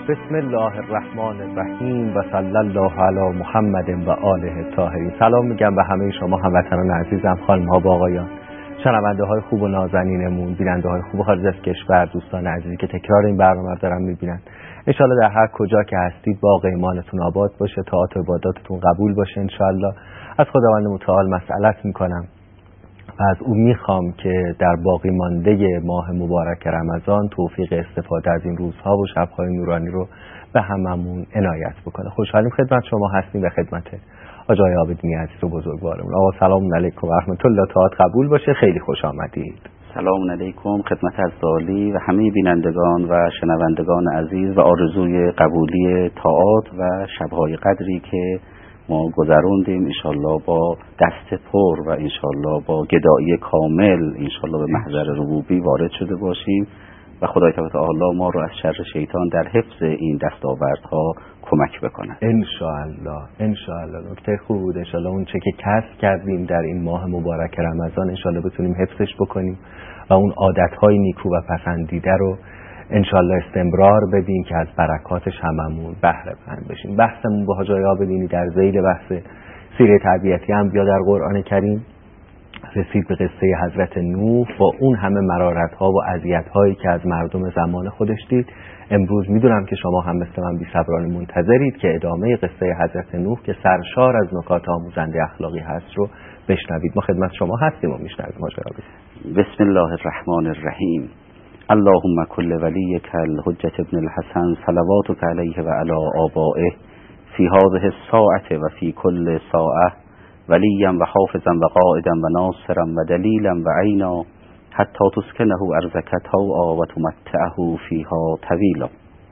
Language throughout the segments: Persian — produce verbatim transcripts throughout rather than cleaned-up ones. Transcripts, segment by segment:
بسم الله الرحمن الرحیم و صلی الله علی محمد و آله الطاهرین. سلام میگم به همه شما هموطنان عزیزم، خانم ها و آقایان، شنونده های خوب و نازنینمون، بیننده های خوب خارج از کشور، دوستان عزیزی که تکرار این برنامه رو دارن میبینن. انشالله در هر کجا که هستید باغ ایمانتون آباد باشه، طاعات و عباداتتون قبول باشه انشالله. از خداوند متعال مسئلت میکنم و از او میخوام که در باقی مانده ماه مبارک رمضان توفیق استفاده از این روزها و شبهای نورانی رو به هممون عنایت بکنه. خوشحالیم خدمت شما هستیم و خدمت آقای عابدینی عزیز و بزرگوارمون. آقا سلام علیکم و رحمت الله، طاعت قبول باشه، خیلی خوش آمدید. سلام علیکم خدمت عزیزی و همه بینندگان و شنوندگان عزیز و آرزوی قبولی طاعات و شبهای قدری که ما گذروندیم انشالله با دست پر و انشالله با گدایی کامل انشالله به محضر ربوبی وارد شده باشیم و خدای تعالی ما رو از شر شیطان در حفظ این دستاوردها کمک بکنه انشالله. انشالله نکته خوب بود. انشالله اون چه که کسب کردیم در این ماه مبارک رمضان انشالله بتونیم حفظش بکنیم و اون عادتهای نیکو و پسندیده رو انشالله استمرار بدیم که از برکاتش هممون بهره مند بشیم. بحثمون با حاج عابدینی در ذیل بحث سیره تربیتی انبیا در قرآن کریم رسید به قصه حضرت نوح با اون همه مرارت‌ها و اذیت‌هایی که از مردم زمان خودش دید. امروز میدونم که شما هم مثل من بی‌صبرانه منتظرید که ادامه قصه حضرت نوح که سرشار از نکات آموزنده اخلاقی هست رو بشنوید. ما خدمت شما هستیم و میشنویم. حاج عابدینی. بسم الله الرحمن الرحیم. اللهم کل ولیک الحجة ابن الحسن صلواتک علیه و علی آبائه فی هذه الساعة و فی کل ساعة ولیا و حافظا و قائدا و ناصرا و دلیلا و عینا حتی تسکنه ارضک طوعا و تمتعه فیها طویلا.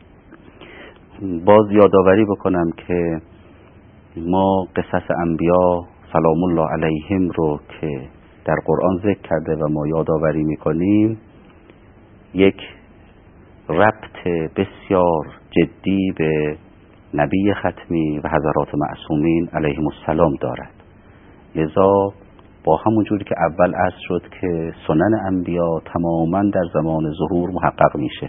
باز یادآوری بکنم که ما قصص انبیا سلام الله علیهم رو که در قرآن ذکر کرده و ما یادآوری میکنیم یک ربط بسیار جدی به نبی ختمی و حضرات معصومین علیهم السلام دارد. لذا با همون جوری که اول عرض شد که سنن انبیا تماما در زمان ظهور محقق میشه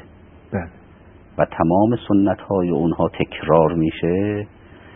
و تمام سنت های اونها تکرار میشه،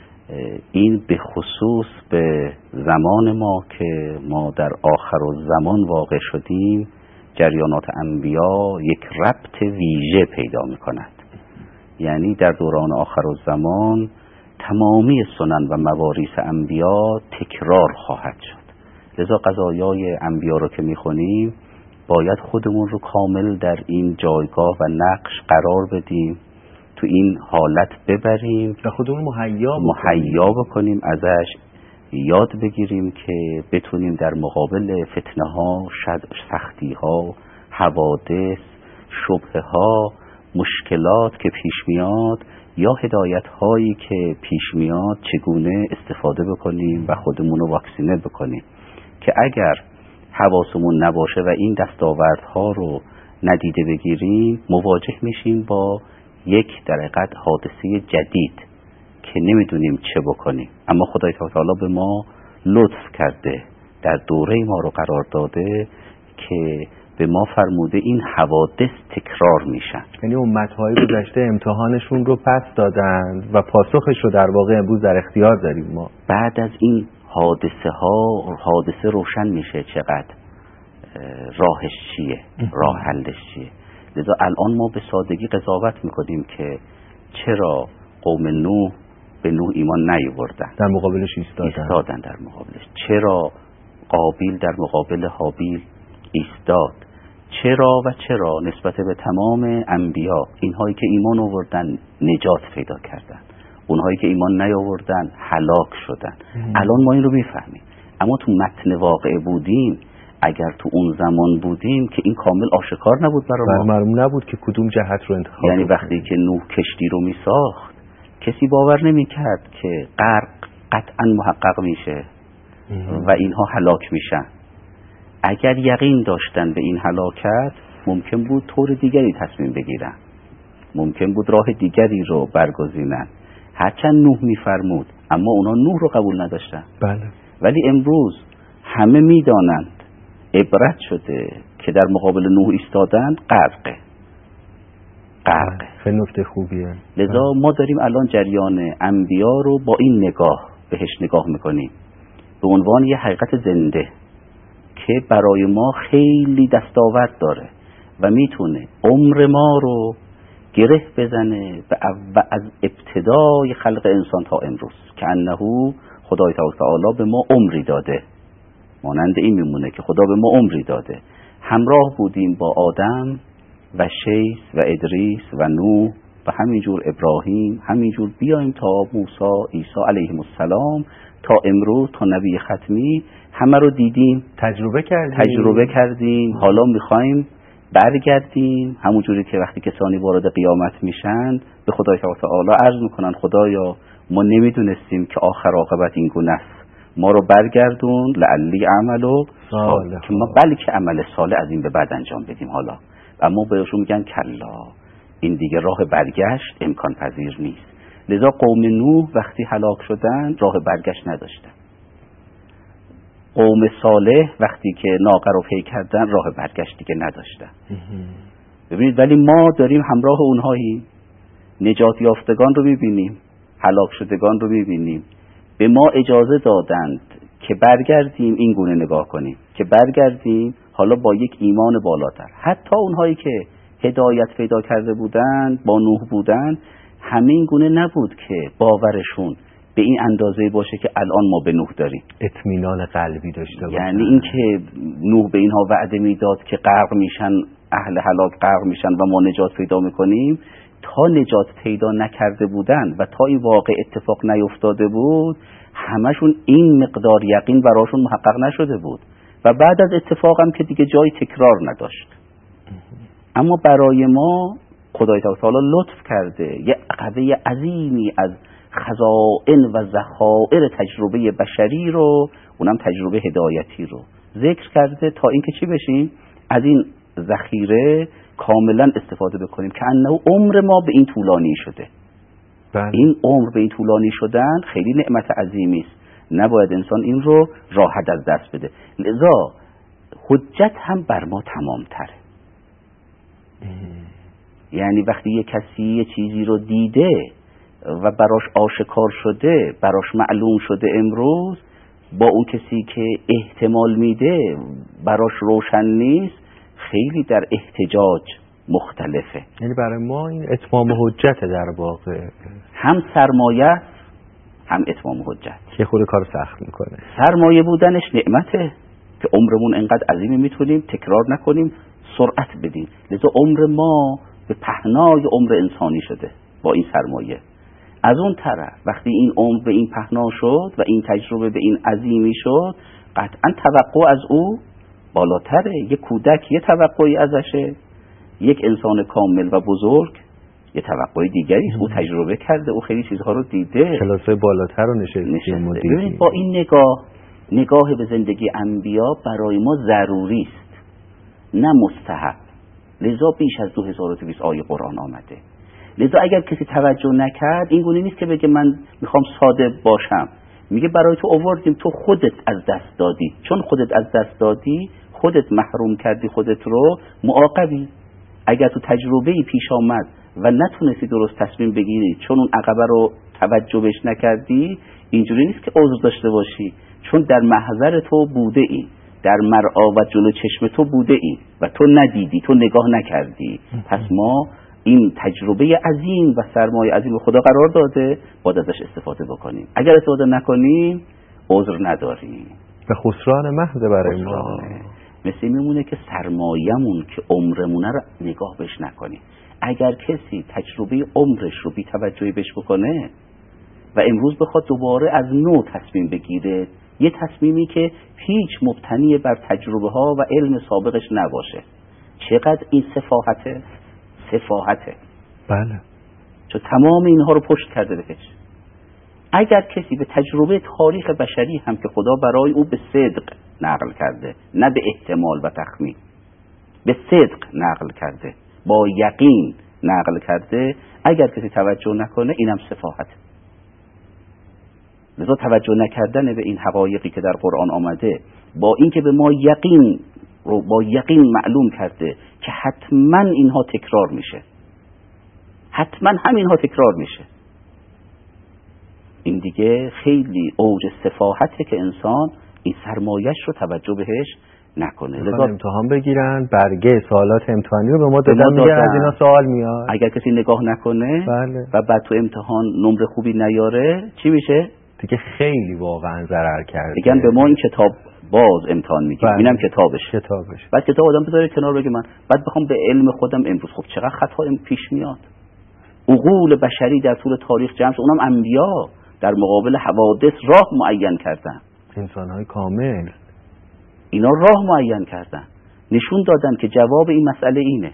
این به خصوص به زمان ما که ما در آخر الزمان واقع شدیم جریانات انبیا یک ربط ویژه پیدا میکند. یعنی در دوران آخر الزمان تمامی سنن و مواریث انبیا تکرار خواهد شد. لذا قضایای انبیا رو که میخونیم باید خودمون رو کامل در این جایگاه و نقش قرار بدیم، تو این حالت ببریم و خودمون مهیا بکنیم. مهیا بکنیم ازش یاد بگیریم که بتونیم در مقابل فتنه ها، سختی ها، حوادث، شبهه ها، مشکلات که پیش میاد یا هدایت هایی که پیش میاد چگونه استفاده بکنیم و خودمون رو واکسینه بکنیم که اگر حواسمون نباشه و این دستاوردها رو ندیده بگیریم مواجه میشیم با یک در حقیقت حادثه جدید که نمیدونیم چه بکنیم. اما خدای تعالی به ما لطف کرده، در دوره ما رو قرار داده که به ما فرموده این حوادث تکرار میشن. یعنی امتهای گذشته امتحانشون رو پس دادن و پاسخش رو در واقع امروز در اختیار داریم ما. بعد از این حادثه ها حادثه روشن میشه چقدر راهش چیه، راه حلش چیه. لذا الان ما به سادگی قضاوت میکنیم که چرا قوم نوح به نوح ایمان نیاوردن، در مقابلش ایستادن. ایستادن در مقابلش. چرا قابیل در مقابل هابیل ایستاد؟ چرا و چرا نسبت به تمام انبیا اینهایی که ایمان آوردن نجات پیدا کردن، اونهایی که ایمان نیاوردن هلاک شدن. الان ما این رو میفهمیم، اما تو متن واقعه بودیم، اگر تو اون زمان بودیم که این کامل آشکار نبود برای ما، معلوم نبود که کدوم جهت رو انتخاب. یعنی وقتی که نوح کشتی رو میساخت کسی باور نمیکرد که غرق قطعا محقق میشه و اینها هلاک میشن. اگر یقین داشتن به این هلاکت ممکن بود طور دیگری تصمیم بگیرن، ممکن بود راه دیگری رو برگزینن، هرچند نوح میفرمود، اما اونا نوح رو قبول نداشتن. بله. ولی امروز همه میدانند، عبرت شده که در مقابل نوح ایستادن غرقه غرقه خیلی نکته خوبیه. لذا ما داریم الان جریان انبیا رو با این نگاه بهش نگاه میکنیم به عنوان یه حقیقت زنده که برای ما خیلی دستاورد داره و میتونه عمر ما رو گره بزنه و از ابتدای خلق انسان تا امروز که انه خدای تعالی به ما عمری داده. مانند این میمونه که خدا به ما عمری داده، همراه بودیم با آدم و شیث و ادریس و نوح و همینجور ابراهیم، همینجور بیایم تا موسی عیسی علیهم السلام تا امروز تا نبی ختمی همه رو دیدیم، تجربه کردیم تجربه کردیم حالا میخوایم برگردیم همونجوری که وقتی کسانی وارد قیامت میشن به خدای تعالی عرض میکنن خدایا ما نمیدونستیم که آخر عاقبت این گونه است، ما رو برگردون لعلی عملو صالح که ما بلکه عمل صالح از این به بعد انجام بدیم. حالا اما بهشون میگن کلا، این دیگه راه برگشت امکان پذیر نیست. لذا قوم نوح وقتی هلاک شدن راه برگشت نداشتن، قوم صالح وقتی که ناقه رو پی کردن راه برگشت دیگه نداشتن. ببینید ولی ما داریم همراه اونهایی، نجات یافتگان رو میبینیم، هلاک شدگان رو میبینیم، به ما اجازه دادند که برگردیم این گونه نگاه کنیم، که برگردیم حالا با یک ایمان بالاتر. حتی اونهایی که هدایت پیدا کرده بودند با نوح بودند همین گونه نبود که باورشون به این اندازه باشه که الان ما به نوح داریم، اطمینان قلبی داشته باشن. یعنی این که نوح به اینها وعده میداد که غرق میشن، اهل هلاک غرق میشن و ما نجات پیدا میکنیم، تا نجات پیدا نکرده بودن و تا این واقع اتفاق نیفتاده بود همشون این مقدار یقین براشون محقق نشده بود و بعد از اتفاقم که دیگه جای تکرار نداشت. اما برای ما خدای تعالی لطف کرده یه عقبه عظیمی از خزائن و ذخایر تجربه بشری رو، اونم تجربه هدایتی رو ذکر کرده تا اینکه چی بشیم از این ذخیره کاملا استفاده بکنیم که انه عمر ما به این طولانی شده. بله. این عمر به این طولانی شدن خیلی نعمت عظیمی است، نباید انسان این رو راحت از دست بده. لذا حجت هم بر ما تمام تره. یعنی وقتی یک کسی یه چیزی رو دیده و براش آشکار شده، براش معلوم شده امروز، با اون کسی که احتمال میده براش روشن نیست، خیلی در احتجاج مختلفه. یعنی برای ما این اتمام حجت در واقع، هم سرمایه هم اتمام حجت که خود کار سخت میکنه. سرمایه بودنش نعمته که عمرمون انقدر عظیمه میتونیم تکرار نکنیم، سرعت بدیم. لذا عمر ما به پهنای عمر انسانی شده با این سرمایه. از اون طرف وقتی این عمر به این پهنا شد و این تجربه به این عظیمی شد، قطعا توقع از او بالاتره. یک کودک یه توقعی ازشه، یک انسان کامل و بزرگ یه توقع دیگری است. او تجربه کرده، او خیلی چیزها رو دیده، کلاس‌های بالاتر رو نشسته. ببینید با این نگاه، نگاه به زندگی انبیا برای ما ضروری است نه مستحب. لذا بیش از دو هزار و دویست آیه قرآن آمده. لذا اگر کسی توجه نکرد این گونه نیست که بگه من میخوام ساده باشم، میگه برای تو آوردیم، تو خودت از دست دادی، چون خودت از دست دادی خودت محروم کردی خودت رو، معاقبی. اگر تو تجربه‌ای پیش آمد و نتونستی درست تصمیم بگیری چون اون عقبه رو توجه بهش نکردی، اینجوری نیست که عذر داشته باشی، چون در محضر تو بوده ای، در مرعا و جلو چشم تو بوده ای و تو ندیدی، تو نگاه نکردی. پس ما این تجربه عظیم و سرمایه عظیم خدا قرار داده، باید ازش استفاده بکنیم. اگر استفاده نکنیم عذر نداریم و خسران محض برای ما. مثل میمونه که سرمایه‌مون که عمرمونه رو نگاه بهش نکنیم. اگر کسی تجربه عمرش رو بی توجهی بهش بکنه و امروز بخواد دوباره از نو تصمیم بگیره، یه تصمیمی که هیچ مبتنی بر تجربه ها و علم سابقش نباشه، چقدر این سفاهته؟ سفاهته. بله. چون تمام اینها رو پشت کرده بهش. اگر کسی به تجربه تاریخ بشری هم که خدا برای او به صدق نقل کرده، نه به احتمال و تخمین، به صدق نقل کرده، با یقین نقل کرده، اگر کسی توجه نکنه اینم سفاهت. لذا توجه نکردن به این حقایقی که در قرآن آمده، با اینکه به ما یقین رو با یقین معلوم کرده که حتما اینها تکرار میشه، حتما همینها تکرار میشه. این دیگه خیلی اوج سفاحته که انسان این سرمایش رو توجه بهش نکنه. لذا امتحان بگیرن، برگه سوالات امتحانی رو به ما دادن، میگه از اینا سوال میاد. اگر کسی نگاه نکنه بله. و بعد تو امتحان نمره خوبی نیاره چی میشه؟ دیگه خیلی واقعا ضرر کرده. میگن به ما این کتاب باز امتحان میگیم، اینم کتابش. کتابش. بعد کتاب آدم بذاره کنار بگه من بعد بخوام به علم خودم امروز خب چقدر خطا پیش میاد. عقول بشری در طول تاریخ جمع شد، اونم انبیا در مقابل حوادث راه معین کردن. انسان‌های کامل اینا راه معین کردن، نشون دادن که جواب این مسئله اینه.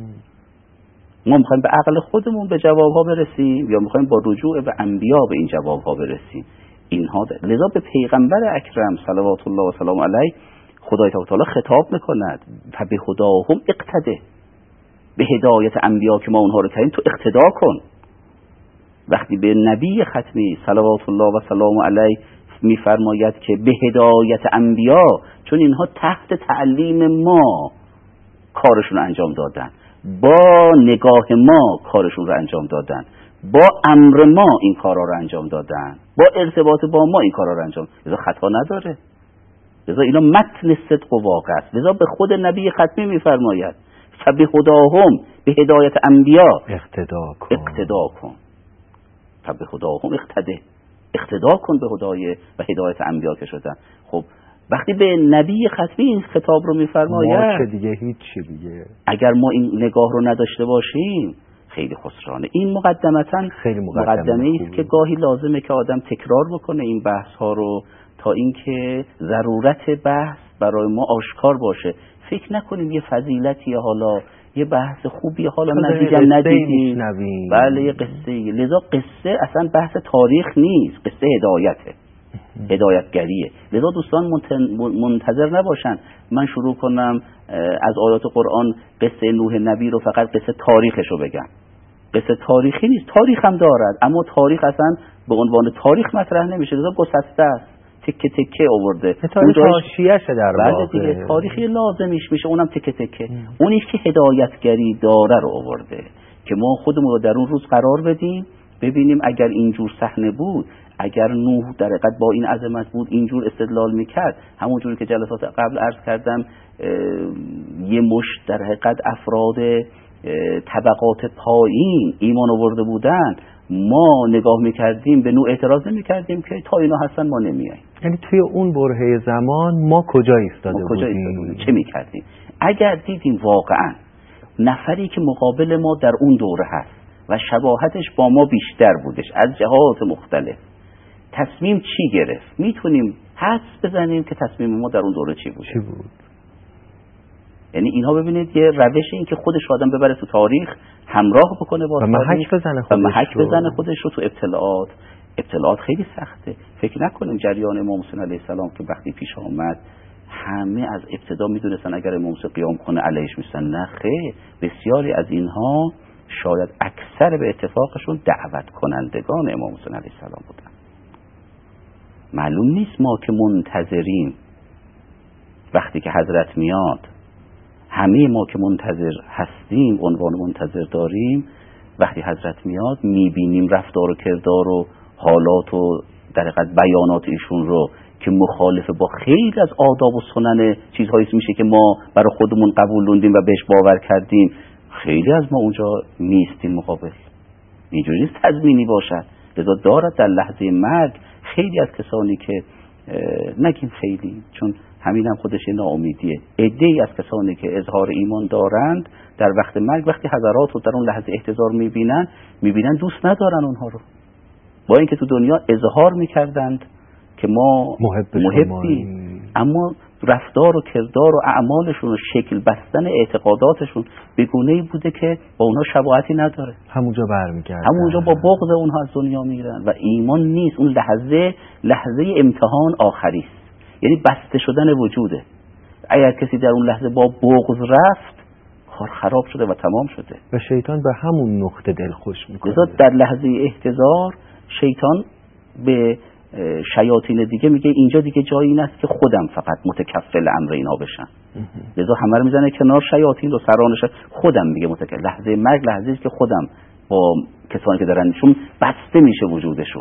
ما میخوایم به عقل خودمون به جوابها برسیم یا میخوایم با رجوع به انبیا به این جوابها برسیم. اینها ده. لذا به پیغمبر اکرم صلوات الله و سلام علیه خدای تعالی خطاب میکند فبه هداهم اقتده، به هدایت انبیا که ما اونها رو کردیم تو اقتدا کن. وقتی به نبی ختمی صلوات الله و سلام علیه میفرماید که به هدایت انبیا، چون اینها تحت تعلیم ما کارشون رو انجام دادن، با نگاه ما کارشون رو انجام دادن، با امر ما این کارا رو انجام دادن، با ارتباط با ما این کارا رو انجام، لذا خطا نداره. لذا اینا متن صدق و واقع است. لذا به خود نبی ختمی میفرماید فبه هداهم، به هدایت انبیا اقتدا کن. اقتدا کن. فبه هداهم اقتده، اقتدا کن به هدای و هدایت انبیا که شدن. خب وقتی به نبی ختمی این خطاب رو میفرماید، ما که دیگه هیچی دیگه، اگر ما این نگاه رو نداشته باشیم خیلی خسرانه. این مقدمتاً خیلی مقدمه است که گاهی لازمه که آدم تکرار بکنه این بحث ها رو تا اینکه ضرورت بحث برای ما آشکار باشه. فکر نکنیم یه فضیلتی حالا یه بحث خوبی حالا ندیدیم ندیدیم بله یه قصه. لذا قصه اصلا بحث تاریخ نیست، قصه هدایته، هدایتگریه. لذا دوستان منتظر نباشن من شروع کنم از آیات قرآن قصه نوح نبی رو فقط قصه تاریخش رو بگم. قصه تاریخی نیست، تاریخ هم دارد، اما تاریخ اصلا به عنوان تاریخ مطرح نمیشه. لذا گسسته است، تکه تکه آورده. تاریخ حاشیه‌شه در واقع. دیگه تاریخی لازمیش میشه، اونم تکه تکه. اونی که هدایتگری داره رو آورده که ما خودمون رو در اون روز قرار بدیم، ببینیم اگر اینجور صحنه بود، اگر نوح در حقیقت با این عظمت بود اینجور استدلال میکرد، همون جوری که جلسات قبل عرض کردم یه مشت در حقیقت افراد طبقات پایین ایمان آورده بودن، ما نگاه میکردیم به نوع اعتراض نمیکردیم که تا اینا هستن ما نمیاییم. یعنی توی اون برهه زمان ما کجا ایستاده ما کجا بودیم؟ ایستاده چه میکردیم؟ اگر دیدیم واقعا نفری که مقابل ما در اون دوره هست و شباهتش با ما بیشتر بودش از جهات مختلف، تصمیم چی گرفت، میتونیم حدس بزنیم که تصمیم ما در اون دوره چی بود. چی بود؟ یعنی اینها ببینید یه روش این که خودش آدم ببره تو تاریخ، همراه بکنه با و محک بزنه خودش, محک بزنه خودش رو تو ابتلاعات. ابتلاعات خیلی سخته. فکر نکنیم جریان امام حسین علیه السلام که وقتی پیش آمد همه از ابتدا میدونستن اگر امام حسین قیام کنه علیهش میشن. نه خیر، بسیاری از اینها شاید اکثر به اتفاقشون دعوت کنندگان امام حسین علیه السلام بودن. معلوم نیست ما که منتظریم وقتی که حضرت میاد، همه ما که منتظر هستیم، عنوان منتظر داریم، وقتی حضرت میاد میبینیم رفتار و کردار و حالات و در حقیقت بیانات ایشون رو که مخالف با خیلی از آداب و سنن چیزهایی میشه که ما برای خودمون قبولوندیم و بهش باور کردیم. خیلی از ما اونجا نیستیم مقابل. اینجوری نیست تضمینی باشد. لذا دارد در لحظه مرگ خیلی از کسانی که نگیم خیلی، چون همین هم خودش ناامیدیه، عده‌ای از کسانی که اظهار ایمان دارند در وقت مرگ وقتی حضرات رو در اون لحظه احتضار میبینن میبینن دوست ندارن اونها رو، با اینکه تو دنیا اظهار میکردند که ما محبیم، اما رفتار و کردار و اعمالشون و شکل بستن اعتقاداتشون به گونه‌ای بوده که با اونها شباهتی نداره. همونجا برمیگردن، همونجا با بغض اونها از دنیا میرن و ایمان نیست. اون لحظه لحظه امتحان آخری است، یعنی بسته شدن وجوده. اگر کسی در اون لحظه با بغض رفت کار خراب شده و تمام شده و شیطان به همون نقطه دل خوش میکنه. در لحظه احتضار شیطان به شیاطین دیگه میگه اینجا دیگه جایی این است که خودم فقط متکفل امر اینا بشم. لذا همه رو میزنه کنار، شیاطین رو سرانش خودم میگه متکفل. لحظه مرگ لحظه است که خودم با کسانی که دارن چون بسته میشه وجودشون.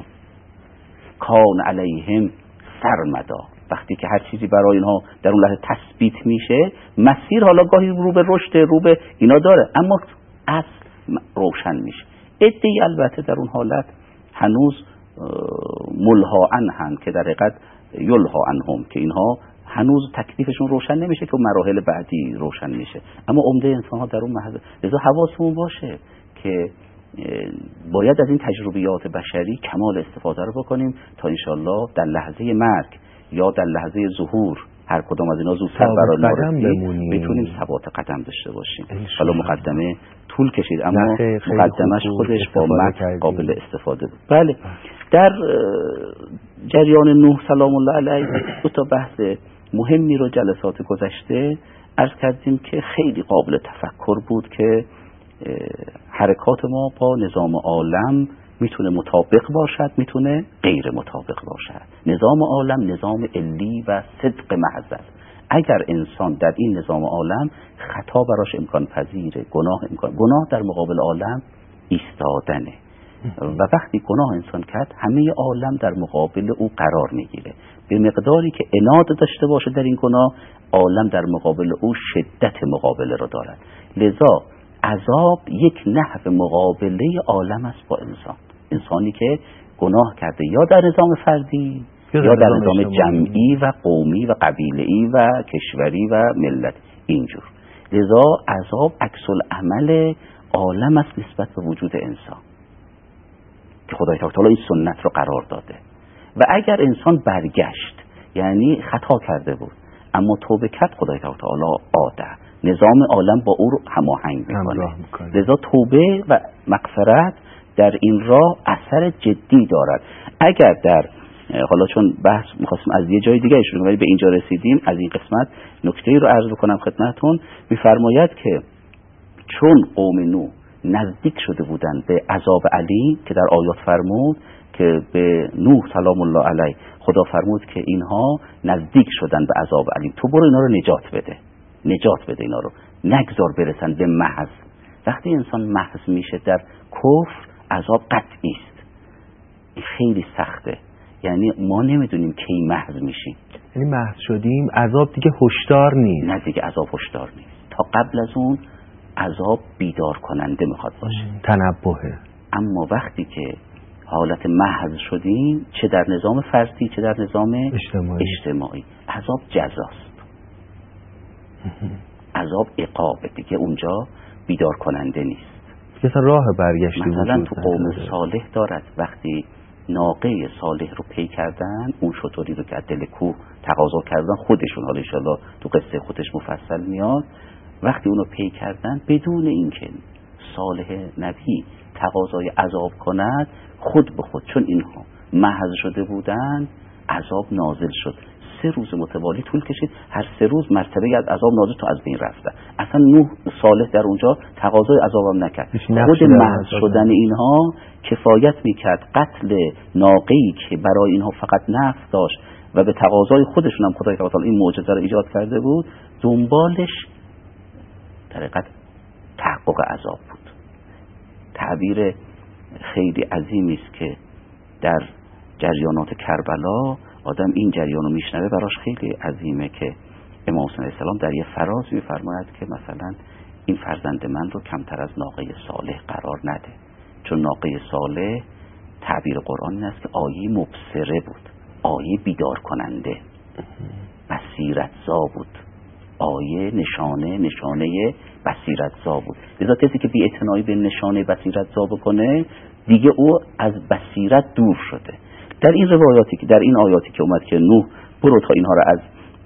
کان علیهم سرمدا، وقتی که هر چیزی برای اینها در اون لحظه تثبیت میشه، مسیر حالا گاهی رو به رشد رو به اینا داره، اما اصل روشن میشه. عده‌ای البته در اون حالت هنوز ملها عنهم که در حقیقت یلها عنهم، که اینها هنوز تکلیفشون روشن نمیشه که مراحل بعدی روشن میشه. اما عمده انسان ها در اون محض، لذا حواسمون باشه که باید از این تجربیات بشری کمال استفاده رو بکنیم تا انشالله در لحظه مرگ یا در لحظه ظهور هر کدام از اینا زودتر برای ما رسید بتونیم ثبات قدم داشته باشیم. حالا مقدمه طول کشید اما مقدمش خودش با متن قابل استفاده بود. بله، در جریان نوح سلام الله علیه دو تا بحث مهمی رو جلسات گذشته عرض کردیم که خیلی قابل تفکر بود که حرکات ما با نظام عالم میتونه مطابق باشد، میتونه غیر مطابق باشد. نظام عالم نظام علی و صدق محض است. اگر انسان در این نظام عالم خطا براش امکان پذیره، گناه امکان، گناه در مقابل عالم ایستادنه و وقتی گناه انسان کرد همه عالم در مقابل او قرار میگیره. به مقداری که عناد داشته باشه در این گناه، عالم در مقابل او شدت مقابله رو دارد. لذا عذاب یک نحو مقابله عالم است با انسان. انسانی که گناه کرده یا در نظام فردی یا در نظام جمعی و قومی و قبیله‌ای و کشوری و ملت اینجور. لذا عذاب عکس العمل عالم است نسبت به وجود انسان که خدای تعالی این سنت رو قرار داده. و اگر انسان برگشت یعنی خطا کرده بود اما توبه کرد، خدای تعالی عاده نظام عالم با او رو هماهنگ میکنه. لذا توبه و مغفرت در این راه اثر جدی دارد. اگر در حالا چون بحث می‌خواستم از یه جای دیگه شروع کنم ولی به اینجا رسیدیم، از این قسمت نکته‌ای رو عرض بکنم خدمتتون. می‌فرماید که چون قوم نوح نزدیک شده بودند به عذاب علی که در آیات فرمود که به نوح سلام الله علیه خدا فرمود که اینها نزدیک شدن به عذاب علی، تو برو اینا رو نجات بده، نجات بده اینا رو، نگذار برسن به محض. وقتی انسان محض میشه در کفر، عذاب قطعی است. خیلی سخته، یعنی ما نمیدونیم کی محض میشیم. یعنی محض شدیم عذاب دیگه هشدار نیست. نه دیگه عذاب هشدار نیست. تا قبل از اون عذاب بیدار کننده میخواد باشه، تنبهه. اما وقتی که حالت محض شدیم، چه در نظام فردی چه در نظام اجتماعی, اجتماعی عذاب جزاست. عذاب عقابه دیگه، اونجا بیدار کننده نیست. مثلا راه برگشتی مثلا تو قوم صالح دارد وقتی ناقه صالح رو پی کردن، اون شطوری رو که دل کوه تقاضا کردن خودشون، حالا انشالله تو قصه خودش مفصل میاد، وقتی اونو پی کردن بدون اینکه صالح نبی تقاضای عذاب کند، خود به خود چون اینها محض شده بودن عذاب نازل شد. سه روز متوالی طول کشید، هر سه روز مرتبه از عذاب نازل تا از بین رفته. اصلا نوح صالح در اونجا تقاضای عذابم نکرد. خود محض شدن اینها کفایت میکرد. قتل ناقه‌ای که برای اینها فقط نفع داشت و به تقاضای خودشون هم خدای تعالی این معجزه رو ایجاد کرده بود، دنبالش در حقیقت تحقق عذاب بود. تعبیر خیلی عظیمی است که در جریانات کربلا آدم این جریان رو میشنوه براش خیلی عظیمه که امام حسین علیه السلام در یه فراز میفرماید که مثلا این فرزند من رو کمتر از ناقه صالح قرار نده، چون ناقه صالح تعبیر قرآن این است که آیه مبصره بود، آیه بیدار کننده، بصیرت زا بود، آیه نشانه نشانه بصیرت زا بود. لذا کسی که بی اعتنایی به نشانه بصیرت زا بکنه دیگه او از بصیرت دور شده. در این روایاتی که در این آیاتی که اومد که نوح برو تا اینها رو از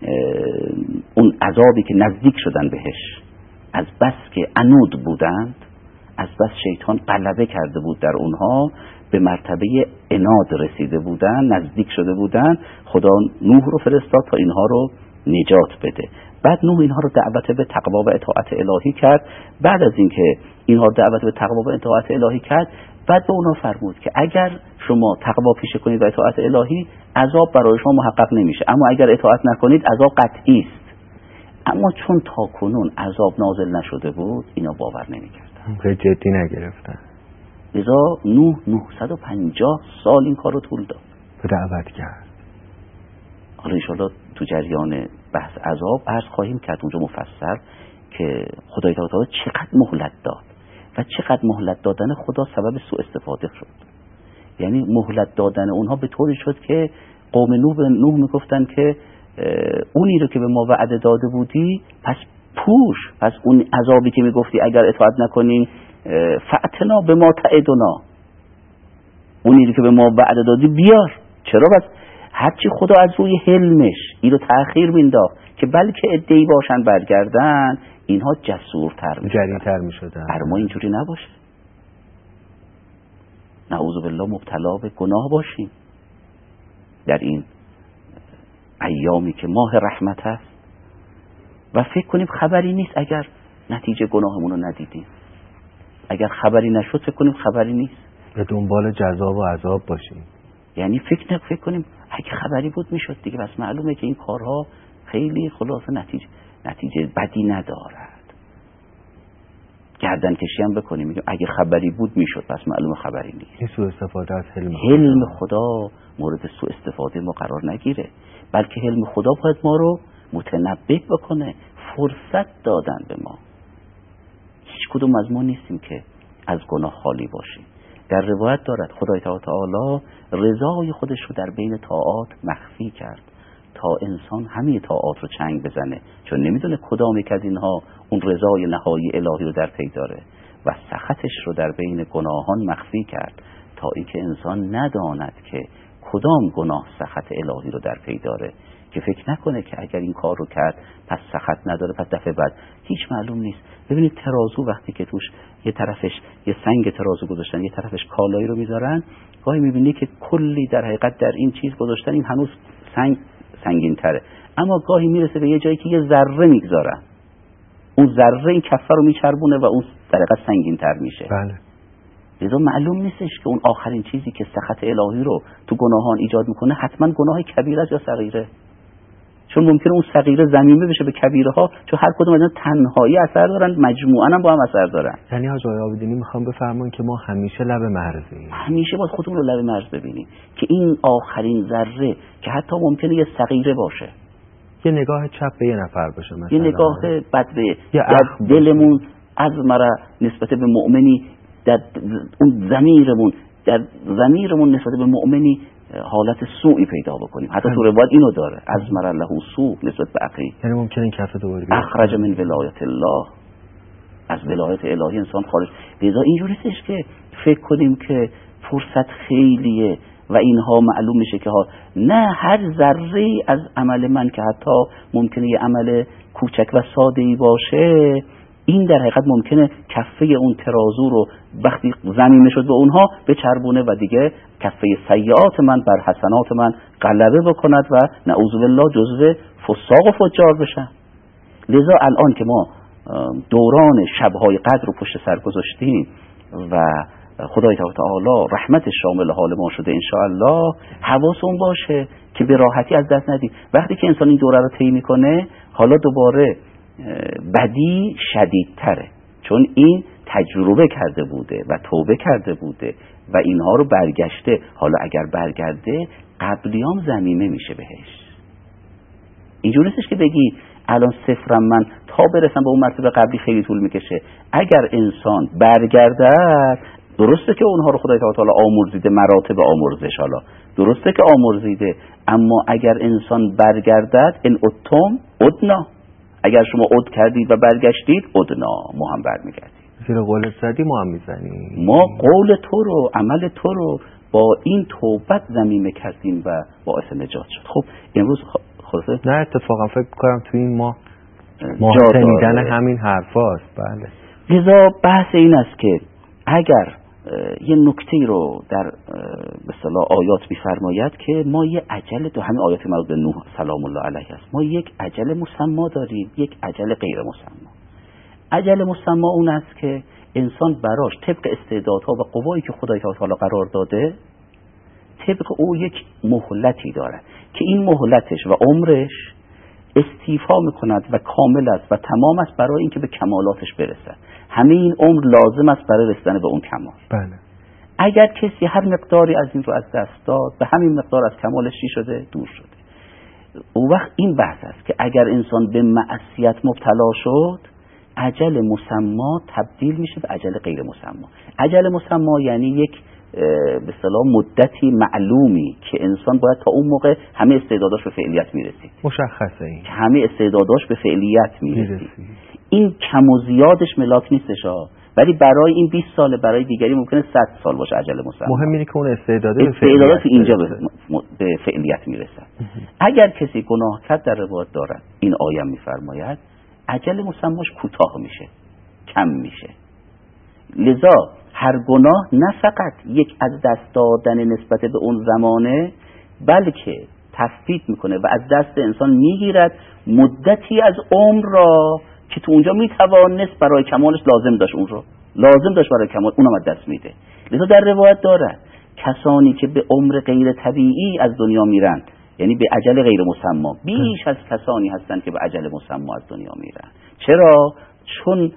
اون عذابی که نزدیک شدن بهش، از بس که عنود بودند، از بس شیطان غلبه کرده بود در اونها، به مرتبه عناد رسیده بودن، نزدیک شده بودن، خدا نوح رو فرستاد تا اینها رو نجات بده. بعد نوح اینها رو دعوت به تقوا و اطاعت الهی کرد. بعد از اینکه اینها دعوت به تقوا و اطاعت الهی کرد، بعد به اونا فرمود که اگر شما تقوا پیشه کنید و اطاعت الهی، عذاب برای شما محقق نمیشه، اما اگر اطاعت نکنید عذاب قطعی است. اما چون تاکنون عذاب نازل نشده بود، اینا باور نمیکردن، خیلی جدی نگرفتن. لذا نوح نهصد و پنجاه سال این کار رو طول داد، به دعوت کرد. حالا انشاءالله تو جریان بحث عذاب عرض خواهیم کرد اونجا مفصل که خدای تعالی چقدر مهلت داد و چقدر مهلت دادن خدا سبب سوء استفاده شد. یعنی مهلت دادن اونها به طوری شد که قوم نوح به نوح میگفتن که اونی رو که به ما وعده داده بودی پس پوش، پس اون عذابی که میگفتی اگر اطاعت نکنیم فأتنا به ما تعدنا، اونی رو که به ما وعده دادی بیار. چرا؟ بس هرچی خدا از روی حلمش این رو تأخیر مینداخت که بلکه عده‌ای باشن برگردن اینها جسورتر میشدن، جری‌تر میشدن. بر ما اینجوری نباشه، نعوذ بالله مبتلا به گناه باشیم در این ایامی که ماه رحمت است و فکر کنیم خبری نیست اگر نتیجه گناهمون رو ندیدیم، اگر خبری نشد فکر کنیم خبری نیست، به دنبال جزا و عذاب باشیم. یعنی فکر نک فکر کنیم اگه خبری بود میشد دیگه، بس معلومه که این کارها خیلی خلاصه نتیجه نتیجه بدی ندارد. گردن کشی هم بکنیم میگم اگه خبری بود میشد، پس معلومه خبری نیست. این سوء استفاده از حلم حلم خدا مورد سوء استفاده ما قرار نگیره، بلکه حلم خدا باید ما رو متنبه بکنه. فرصت دادن به ما، هیچ کدوم از ما نیستیم که از گناه خالی باشیم. در روایت دارد خدای تعالی رضای خودش رو در بین طاعات مخفی کرد تا انسان همه طاعات رو چنگ بزنه، چون نمیدونه کدام یک از اینها اون رضای نهایی الهی رو در پی داره، و سخطش رو در بین گناهان مخفی کرد تا اینکه انسان نداند که کدام گناه سخط الهی رو در پی داره، که فکر نکنه که اگر این کار رو کرد پس سخط نداره، پس دفعه بعد هیچ معلوم نیست. ببینید ترازو وقتی که توش یه طرفش یه سنگ ترازو گذاشتن یه طرفش کالایی رو میذارن، گاهی میبینی که کلی در حقیقت در این چیز گذاشتن این هنوز سنگ سنگین تره، اما گاهی میرسه به یه جایی که یه ذره میگذارن، اون ذره این کفه رو میچربونه و اون در حقیقت سنگین تر میشه. بله. لذا معلوم نیستش که اون آخرین چیزی که سخط الهی رو تو گناهان ایجاد میکنه حتما گناه کبیره است یا صغیره، چون ممکنه اون صغیره ضمیمه بشه به کبیره ها، چون هر کدوم از اینا تنهایی اثر دارن، مجموعاً هم با هم اثر دارن. یعنی حاج آقای عابدینی میخوام بفرمایید که ما همیشه لب مرزیم، همیشه باید خودمون رو لب مرز ببینیم که این آخرین ذره که حتی ممکنه یه صغیره باشه، یه نگاه چپ به یه نفر باشه، مثلا یه نگاه بد به در دلمون از مرا نسبت به مؤمنی، در اون ضمیرمون در ضمیرمون نسبت به مؤمنی حالت سوئی پیدا بکنیم. حتی تو روایت اینو داره از مرا له سوء نسبت به اخی، یعنی ممکنه این کفه دوباره اخرج من ولایت الله، از ولایت الهی انسان خارج. لذا اینجوری نیستش که فکر کنیم که فرصت خیلیه و اینها معلوم میشه که ها نه، هر ذره از عمل من که حتی ممکنه یه عمل کوچک و ساده‌ای باشه، این در حقیقت ممکنه کفه اون ترازو رو وقتی ضمیمه شد به اونها بچربونه و دیگه کفه سیئات من بر حسنات من غلبه بکند و نعوذ بالله جزو فساق و فجار بشن. لذا الان که ما دوران شب‌های قدر رو پشت سر گذاشتیم و خدای تعالی رحمتش شامل حال ما شده، انشاءالله حواسمون باشه که به راحتی از دست ندیم. وقتی که انسان این دوره رو طی میکنه، حالا دوباره بدی شدیدتره، چون این تجربه کرده بوده و توبه کرده بوده و اینها رو برگشته. حالا اگر برگرده قبلیام ضمیمه میشه بهش. اینجوری نیستش که بگی الان صفرم من تا برسم به اون مرتبه قبلی خیلی طول میکشه. اگر انسان برگرده، درسته که اونها رو خدای تعالی آمرزیده، مراتب آمرزش حالا درسته که آمرزیده، اما اگر انسان برگردد ان اتم ادنا، اگر شما اد کردید و برگشتید ادنا، ما هم برمیگردیم. زیر قول زدی ما هم میزنیم. ما قول تو رو عمل تو رو با این توبت ضمیمه کردیم و باعث نجات شد. خب امروز خلاصه نه اتفاقا فکر کنم تو این ما ما شنیدن همین حرفاست. بله. لذا بحث این است که اگر یه نکته رو در به اصطلاح آیات می‌فرماید که ما یه عجل، تو همین آیات مربوط به نوح سلام الله علیه است، ما یک عجل مسما داریم، یک عجل غیر مسما. عجل مسما اون است که انسان براش طبق استعدادها و قوایی که خدای تعالی قرار داده، طبق او یک مهلتی داره که این مهلتش و عمرش استیفا میکند و کامل است و تمام است برای اینکه به کمالاتش برسه. همه این عمر لازم است برای رسیدن به اون کمال. بله. اگر کسی هر مقداری از این رو از دست داد، به همین مقدار از کمالش چی شده؟ دور شده. اون وقت این بحث است که اگر انسان به معصیت مبتلا شد، اجل مسما تبدیل میشه به اجل غیر مسما. اجل مسما یعنی یک به اصطلاح مدتی معلومی که انسان باید تا اون موقع همه استعداداش به فعلیت میرسید. مشخصه این که همه استعداداش به فعلیت میرسید. این کم و زیادش ملاک نیستش ها، ولی برای این بیست سال، برای دیگری ممکنه صد سال باشه اجل مسما. مهم اینه که اون استعداده به فعلیت اینجا به فعلیت میرسد. اگر کسی گناه کرد، در روایت دارد این آیه میفرماید اجل مسماش کوتاه میشه، کم میشه. لذا هر گناه نه فقط یک از دست دادن نسبت به اون زمانه، بلکه تثبیت میکنه و از دست انسان میگیرد مدتی از عمر را که تو اونجا میتوانست برای کمالش لازم داشت، اون رو لازم داشت برای کمال، اونم از دست میده. لذا در روایت دارد کسانی که به عمر غیر طبیعی از دنیا میرن، یعنی به اجل غیر مسما، بیش از کسانی هستند که به اجل مسما از دنیا میرن. چرا؟ چون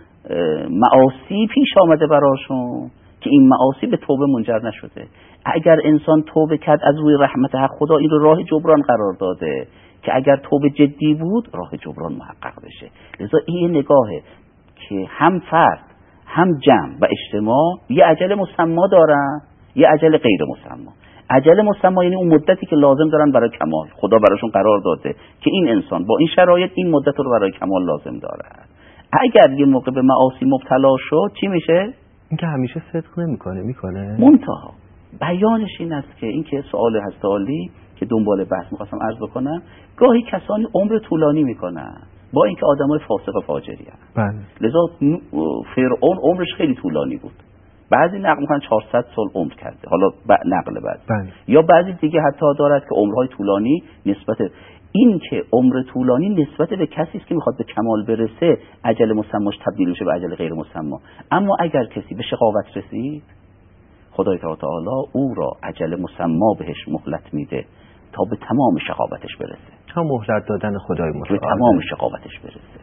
معاصی پیش آمده براشون که این معاصی به توبه منجر نشده. اگر انسان توبه کرد، از روی رحمت حق خدا این رو راه جبران قرار داده که اگر توبه جدی بود راه جبران محقق بشه. لذا این نگاهه که هم فرد هم جمع و اجتماع یه اجل مسما دارن، یه اجل غیر مسما. اجل مسما یعنی اون مدتی که لازم دارن برای کمال، خدا براشون قرار داده که این انسان با این شرایط این مدت رو برای کمال لازم داره. اگر یه موقع به معاصی مبتلا شد چی میشه؟ اینکه همیشه صدق نمیکنه میکنه منتها بیانش این است که این که سوال هست عالی که دنبال بحث می‌خواستم عرض بکنم، گاهی کسانی عمر طولانی میکنن با اینکه آدمای فاسق و فاجری هستند. بله. لذا فرعون عمرش خیلی طولانی بود، بعضی نقل میکنن چهارصد سال عمر کرده، حالا نقل بعد بله. یا بعضی دیگه حتی دارد که عمرهای طولانی نسبت این که عمر طولانی نسبت به کسی است که میخواد به کمال برسه اجل مسماش تبدیل میشه به اجل غیر مسما. اما اگر کسی به شقاوت رسید، خدای تعالی او را اجل مسما بهش مهلت میده تا به تمام شقاوتش برسه. تا مهلت دادن خدای متعال به تمام شقاوتش برسه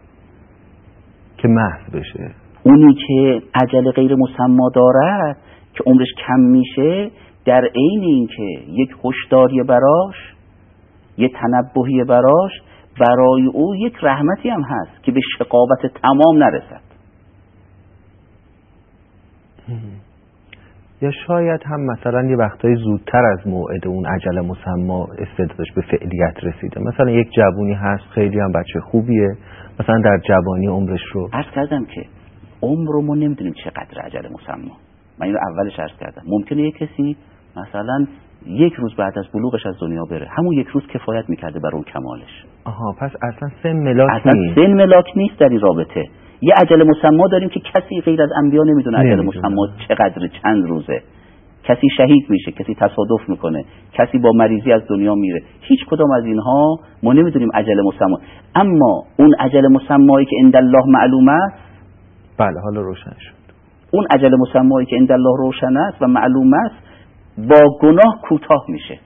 که محض بشه. اونی که اجل غیر مسما دارد که عمرش کم میشه، در عین این که یک هشداری براش، یک تنبهی براش، برای او یک رحمتی هم هست که به شقاوت تمام نرسد. یا شاید هم مثلا یه وقتای زودتر از موعد اون اجل مسما استعدادش به فعلیت رسیده. مثلا یک جوونی هست خیلی هم بچه خوبیه، مثلا در جوانی عمرش رو عرض کردم که عمر رو ما نمیدونیم چقدر اجل مسما. من این رو اولش عرض کردم. ممکنه یک کسی مثلا یک روز بعد از بلوغش از دنیا بره، همون یک روز کفایت میکرده برای اون کمالش. آها، پس اصلا سن ملاک اصلا نیست. سن ملاک نیست در این رابطه. یه اجل مسما داریم که کسی غیر از انبیا نمیدونه اجل مسما چقدر، چند روزه. کسی شهید میشه، کسی تصادف میکنه، کسی با مریضی از دنیا میره. هیچ کدام از اینها ما نمیدونیم اجل مسما. اما اون اجل مسمایی که عند الله معلوم است، بله حالا روشن شد. اون اجل مسمایی که عند الله روشن است و معلوم است با گناه کوتاه میشه.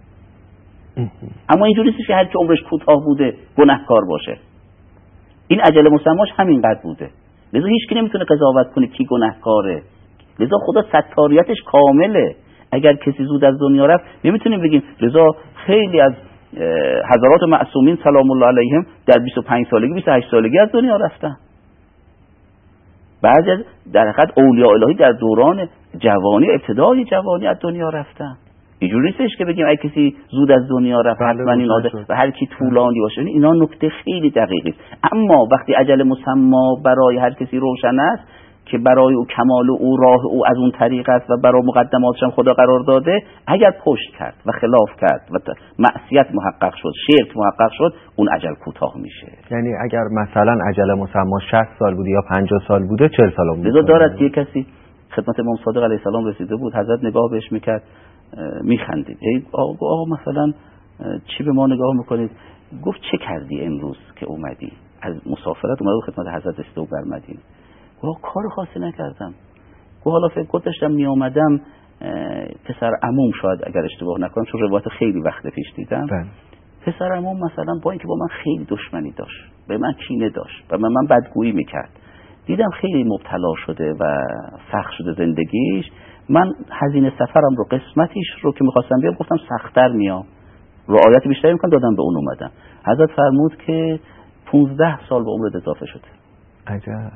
اما اینجوری نیست که هر کی عمرش کوتاه بوده گناهکار باشه. این اجل مسماش همینقدر بوده. لذا هیچ کی نمیتونه قضاوت کنه کی گناهکاره. لذا خدا ستاریتش کامله. اگر کسی زود از دنیا رفت نمیتونیم بگیم. لذا خیلی از حضرات معصومین سلام الله علیهم در بیست و پنج سالگی بیست و هشت سالگی از دنیا رفتن. بعضی از در حقیقت اولیاء الهی در دوران جوانی، ابتدای جوانی از دنیا رفتن. اینجوری نیستش که بگیم اگه کسی زود از دنیا رفت حتما این آده و هر کی طولانی باشه. اینا نکته خیلی دقیقی است. اما وقتی اجل مسما برای هر کسی روشن است که برای او کمال و او راه او از اون طریق است و برای مقدماتش هم خدا قرار داده، اگر پشت کرد و خلاف کرد و معصیت محقق شد، شرک محقق شد، اون اجل کوتاه میشه. یعنی اگر مثلا اجل مسما شصت سال بوده یا پنجاه سال بوده، چهل سال هم لذا دارد که کسی خدمت امام صادق علیه السلام رسیده بود، حضرت نگاه بهش میکرد میخندید. ای آقا, آقا مثلا چی به ما نگاه میکنید؟ گفت چه کردی امروز که اومدی از مسافرت اومدی خدمت حضرت استو بر مدینه؟ گفت کار خاصی نکردم. گفت حالا فکر داشتم می اومدم پسر عموم، شاید اگر اشتباه نکنم چون روایت خیلی وقت پیش دیدم، بله. پسر عموم مثلا با اینکه با من خیلی دشمنی داشت، به من کینه داشت و به من بدگویی میکرد، دیدم خیلی مبتلا شده و فخر شده زندگیش من هزینه سفرم رو قسمتیش رو که میخواستم بیام گفتم سخت‌تر میام، رعایت بیشتری میکنم، دادم به اون اومدم. حضرت فرمود که پونزده سال به عمرت اضافه شده. عجب.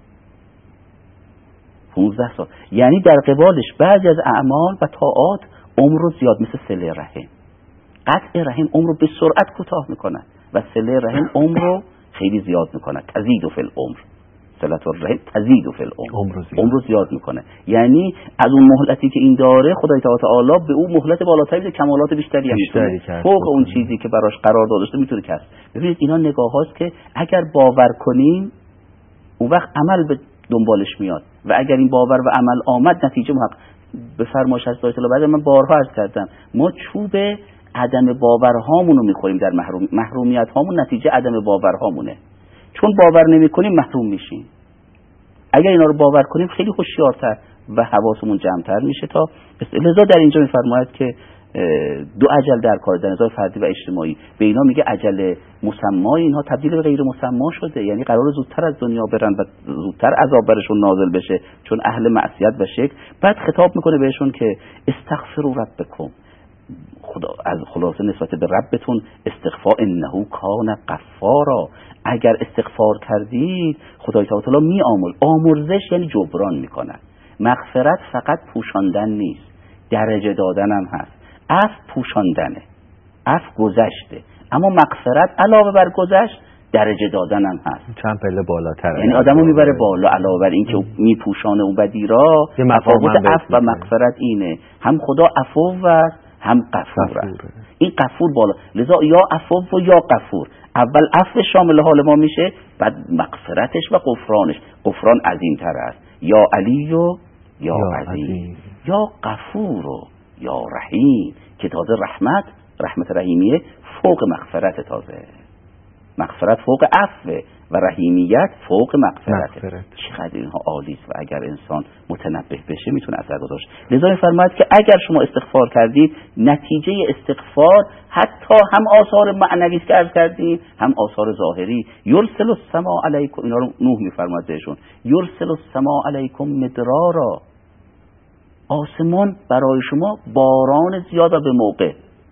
پونزده سال، یعنی در قبالش بعضی از اعمال و طاعات عمر رو زیاد، مثل صله رحم. قطع رحم عمر رو به سرعت کوتاه میکنه و صله رحم عمر رو خیلی زیاد میکنه. تزید فی العمر، صلت الرحم تزید فی العمر، عمر رو زیاد میکنه. یعنی از اون مهلتی که این داره خدای تعالی به اون مهلت بالاتری بده، کمالات بیشتری هم میتونه فوق اون چیزی که براش قرار داده شده میتونه کسب. ببینید اینا نگاه هاست که اگر باور کنیم اون وقت عمل به دنبالش میاد و اگر این باور و عمل آمد نتیجه محقق. به فرمایش از الله بعد من بارها عرض کردم ما چوب عدم باورهامونو میخوریم در محروم محرومیت هامون، نتیجه عدم باورهامونه. چون باور نمیکنیم محروم میشیم. اگر اینا رو باور کنیم خیلی هوشیارتر و حواسمون جمع‌تر میشه. تا لذا در اینجا میفرماید که دو اجل در کار، در نظام فردی و اجتماعی. به اینا میگه اجل مسمای اینها تبدیل به غیر مسما شده، یعنی قرار زودتر از دنیا برن و زودتر عذاب برشون نازل بشه چون اهل معصیت و شرک. بعد خطاب میکنه بهشون که استغفروا ربکم، خدا از خلاصه نسبت به ربتون استغفار، انه کان غفارا، اگر استغفار کردید خدای تعالی می آمرز. آمرزش یعنی جبران میکنه. مغفرت فقط پوشاندن نیست، درجه دادن هم هست. عفو پوشاندنه، عفو گذشته، اما مغفرت علاوه بر گذشت درجه دادن هم هست، چند پله بالاتره، یعنی آدمو میبره بالا. علاوه بر این که میپوشانه اون بدی را، تفاوت عفو و مغفرت اینه، هم خدا عفو و هم غفور است. این غفور بالا، لذا یا عفو و یا غفور. اول عفو شامل حال ما میشه، بعد مغفرتش و غفرانش. غفران عظیم‌تر است، یا علی و یا, یا عظیم، یا غفور و یا رحیم، که تازه رحمت رحمت رحیمیه فوق مغفرت، تازه مغفرت فوق عفو و رحیمیت فوق مغفرت. چقدر اینها عالی است و اگر انسان متنبه بشه میتونه اثر گذاشت. لذا می‌فرماید که اگر شما استغفار کردید، نتیجه استغفار حتی هم آثار معنوی که عرض کردیم هم آثار ظاهری. یرسل السماء علیکم، اینا رو نوح می‌فرماید بهشون، یرسل السماء علیکم مدرارا، آسمان برای شما باران زیاد و به موقع،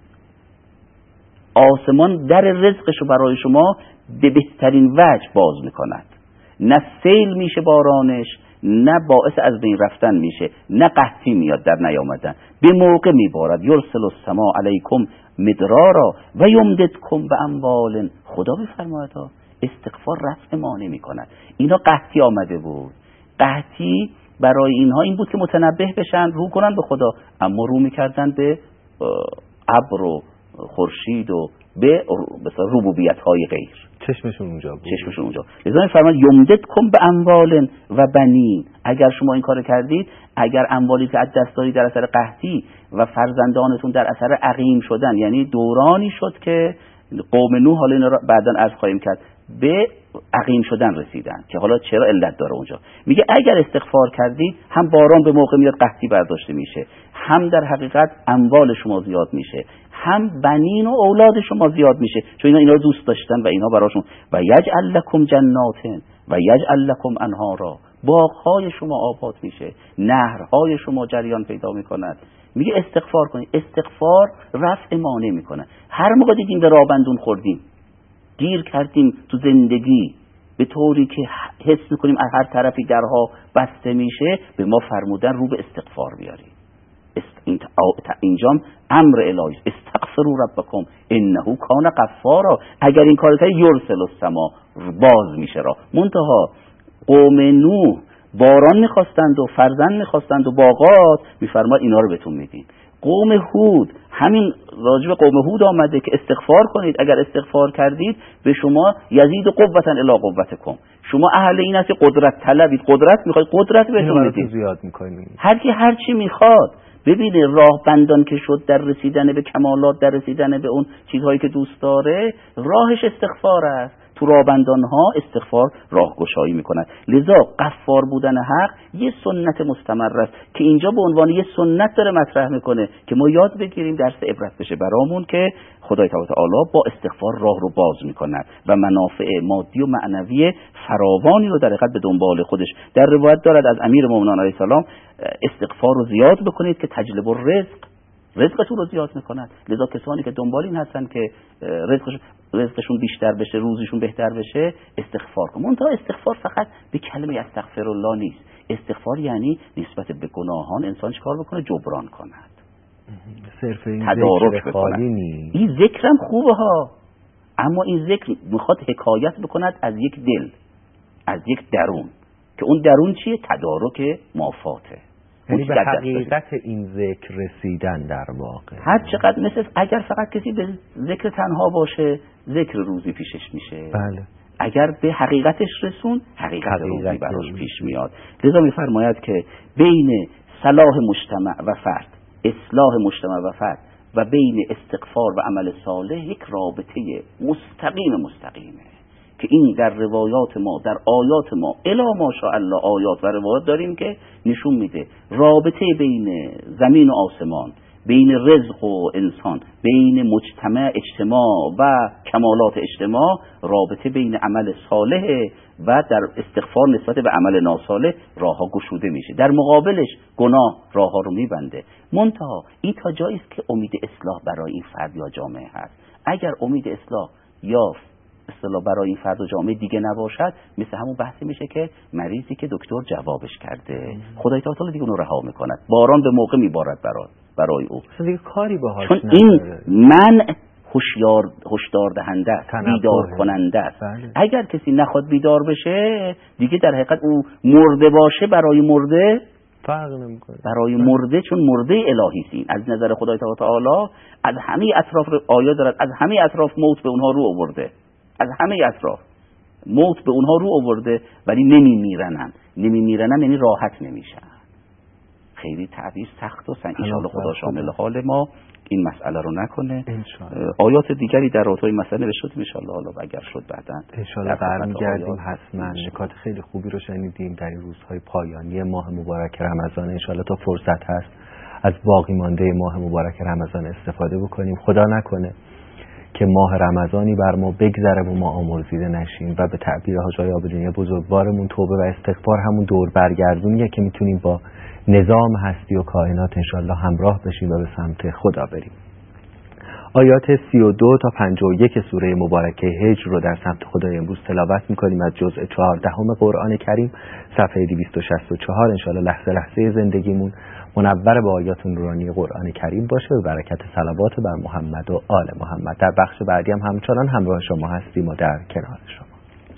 آسمان در رزقش رو برای شما به بهترین وجه باز میکند. نه سیل میشه بارانش، نه باعث از بین رفتن میشه، نه قحطی میاد در نیامدن، به موقع میبارد. یرسل السماء علیکم مدرارا و یمددکم باموال. خدا بفرماید استغفار رفع مانع میکند. اینا قحطی آمده بود، قحطی برای اینها این بود که متنبه بشن، رو کنن به خدا، اما رو میکردن به ابر و خورشید و به مثلا ربوبیت های غیر. چشمشون اونجا بود. چشمشون اونجا. لذا می‌فرماید یمددکم به اموال و بنین. اگر شما این کار کردید، اگر اموالی که از دست دادید در اثر قحطی و فرزندانتون در اثر عقیم شدن، یعنی دورانی شد که قوم نوح، حالا اینا رو بعداً عرض خواهیم کرد، به عقیم شدن رسیدن که حالا چرا علت داره اونجا. میگه اگر استغفار کردید، هم باران به موقع میاد، قحطی برداشته میشه، هم در حقیقت اموال شما زیاد میشه، هم بنین و اولاد شما زیاد میشه، چون اینا اینا رو دوست داشتن و اینا براشون. و یجعل لکم جنات و یجعل لکم انهارا، باغ‌های شما آباد میشه، نهرهای شما جریان پیدا میکند. میگه استغفار کنید. استغفار رفع مانع میکنه. هر موقع دیدیم به رابندون خوردیم، گیر کردیم تو زندگی به طوری که حس میکنیم از هر طرفی درها بسته میشه، به ما فرمودن رو به استغفار بیاریم. اینجام امر الهی، استغفروا ربکم انه کان غفارا. اگر این کار کنید یرسل السما، باز میشه را. منتها قوم نوح باران میخواستند و فرزند میخواستند و باغات، میفرماد اینا رو بهتون میدیم. قوم هود، همین راجب قوم هود آمده که استغفار کنید، اگر استغفار کردید به شما یزید قوتا الی قوتکم. شما اهل این هستی قدرت طلبید، قدرت میخواید، قدرت بهتون میدیم. زیاد میکنید. هر کی هر چی میخواد. ببینه راه بندان که شد در رسیدن به کمالات، در رسیدن به اون چیزهایی که دوست داره، راهش استغفار است. تو رابندانها استغفار راهگشایی میکند. لذا غفار بودن حق یه سنت مستمر است که اینجا به عنوان یه سنت داره مطرح میکنه که ما یاد بگیریم، درس عبرت بشه برامون که خدای تعالی با استغفار راه رو باز میکند و منافع مادی و معنوی فراوانی رو در حقیقت به دنبال خودش. در روایت دارد از امیرالمومنین علیه السلام استغفار رو زیاد بکنید که تجلب الرزق، رزقتون رو زیاد میکند. لذا کسانی که دنبال این هستن که رزقشون رزقشون بیشتر بشه، روزیشون بهتر بشه، استغفار کن. منتها استغفار فقط به کلمه استغفرالله نیست. استغفار یعنی نسبت به گناهان انسان چیکار بکنه؟ جبران کند، صرف این تدارک ذکر خالی نیست. این ذکرم خوبه ها، اما این ذکر میخواد حکایت بکند از یک دل، از یک درون، که اون درون چیه؟ تدارک مافاته. یعنی به حقیقت این ذکر رسیدن در واقع. هر چقدر مثل اگر فقط کسی به ذکر تنها باشه، ذکر روزی پیشش میشه. بله. اگر به حقیقتش رسون، حقیقت, حقیقت روزی براش پیش میاد. لذا میفرماید که بین صلاح مجتمع و فرد، اصلاح مجتمع و فرد و بین استغفار و عمل صالح یک رابطه مستقیم مستقیمه که این در روایات ما، در آیات ما الی ماشاءالله آیات و روایات داریم که نشون میده رابطه بین زمین و آسمان، بین رزق و انسان، بین مجتمع اجتماع و کمالات اجتماع، رابطه بین عمل صالح و در استغفار نسبت به عمل ناصالح راهها گشوده میشه. در مقابلش گناه راهها رو میبنده. منتها این تا جایی است که امید اصلاح برای این فرد یا جامعه هست. اگر امید اصلاح یا اصطلاح برای این فرد و جامعه دیگه نباشد، مثل همون بحثی میشه که مریضی که دکتر جوابش کرده، خدای تعالی دیگه اونو رها میکند، باران به موقع میبارد برای برای او، دیگه کاری باهاش چون نداره. این منع هوشیار هشدار دهنده است، بیدار کننده است. بله. اگر کسی نخواد بیدار بشه، دیگه در حقیقت او مرده باشه، برای مرده فرق نمیکنه، برای مرده، چون مرده الهی سین از نظر خدای تعالی از همه اطراف آیات دارد، از همه اطراف موت به اونها رو آورده، از همه اطراف موت به اونها رو آورده، ولی نمی میرنن نمی میرنن یعنی راحت نمیشن. خیلی تعبیر سخت و سنگ. ان شاءالله خدا شامل حال ما این مسئله رو نکنه. آیات دیگری در رابطه این مسئله شد ان شاءالله، حالا اگر شد بعداً ان شاءالله برمیگردیم. حتما نکات خیلی خوبی رو شنیدیم در این روزهای پایانی ماه مبارک رمضان. ان شاءالله تا فرصت هست از باقی مانده ماه مبارک رمضان استفاده بکنیم. خدا نکنه که ماه رمضانی بر ما بگذره و ما آمرزیده نشیم و به تعبیر حاج آقای عابدینی بزرگوارمون توبه و استغفار همون دور برگردونیه که میتونیم با نظام هستی و کائنات انشالله همراه بشیم و به سمت خدا بریم. آیات سی و دو تا پنجاه و یک سوره مبارکه هجر رو در سمت خدای امروز تلاوت میکنیم از جزء چهاردهم قرآن کریم، صفحه دویست و شصت و چهار. انشالله لحظه لحظه زندگیمون منور به آیات نورانی قرآن کریم باشه و برکت صلوات بر محمد و آل محمد. در بخش بعدی هم همچنان همراه شما هستیم و در کنار شما.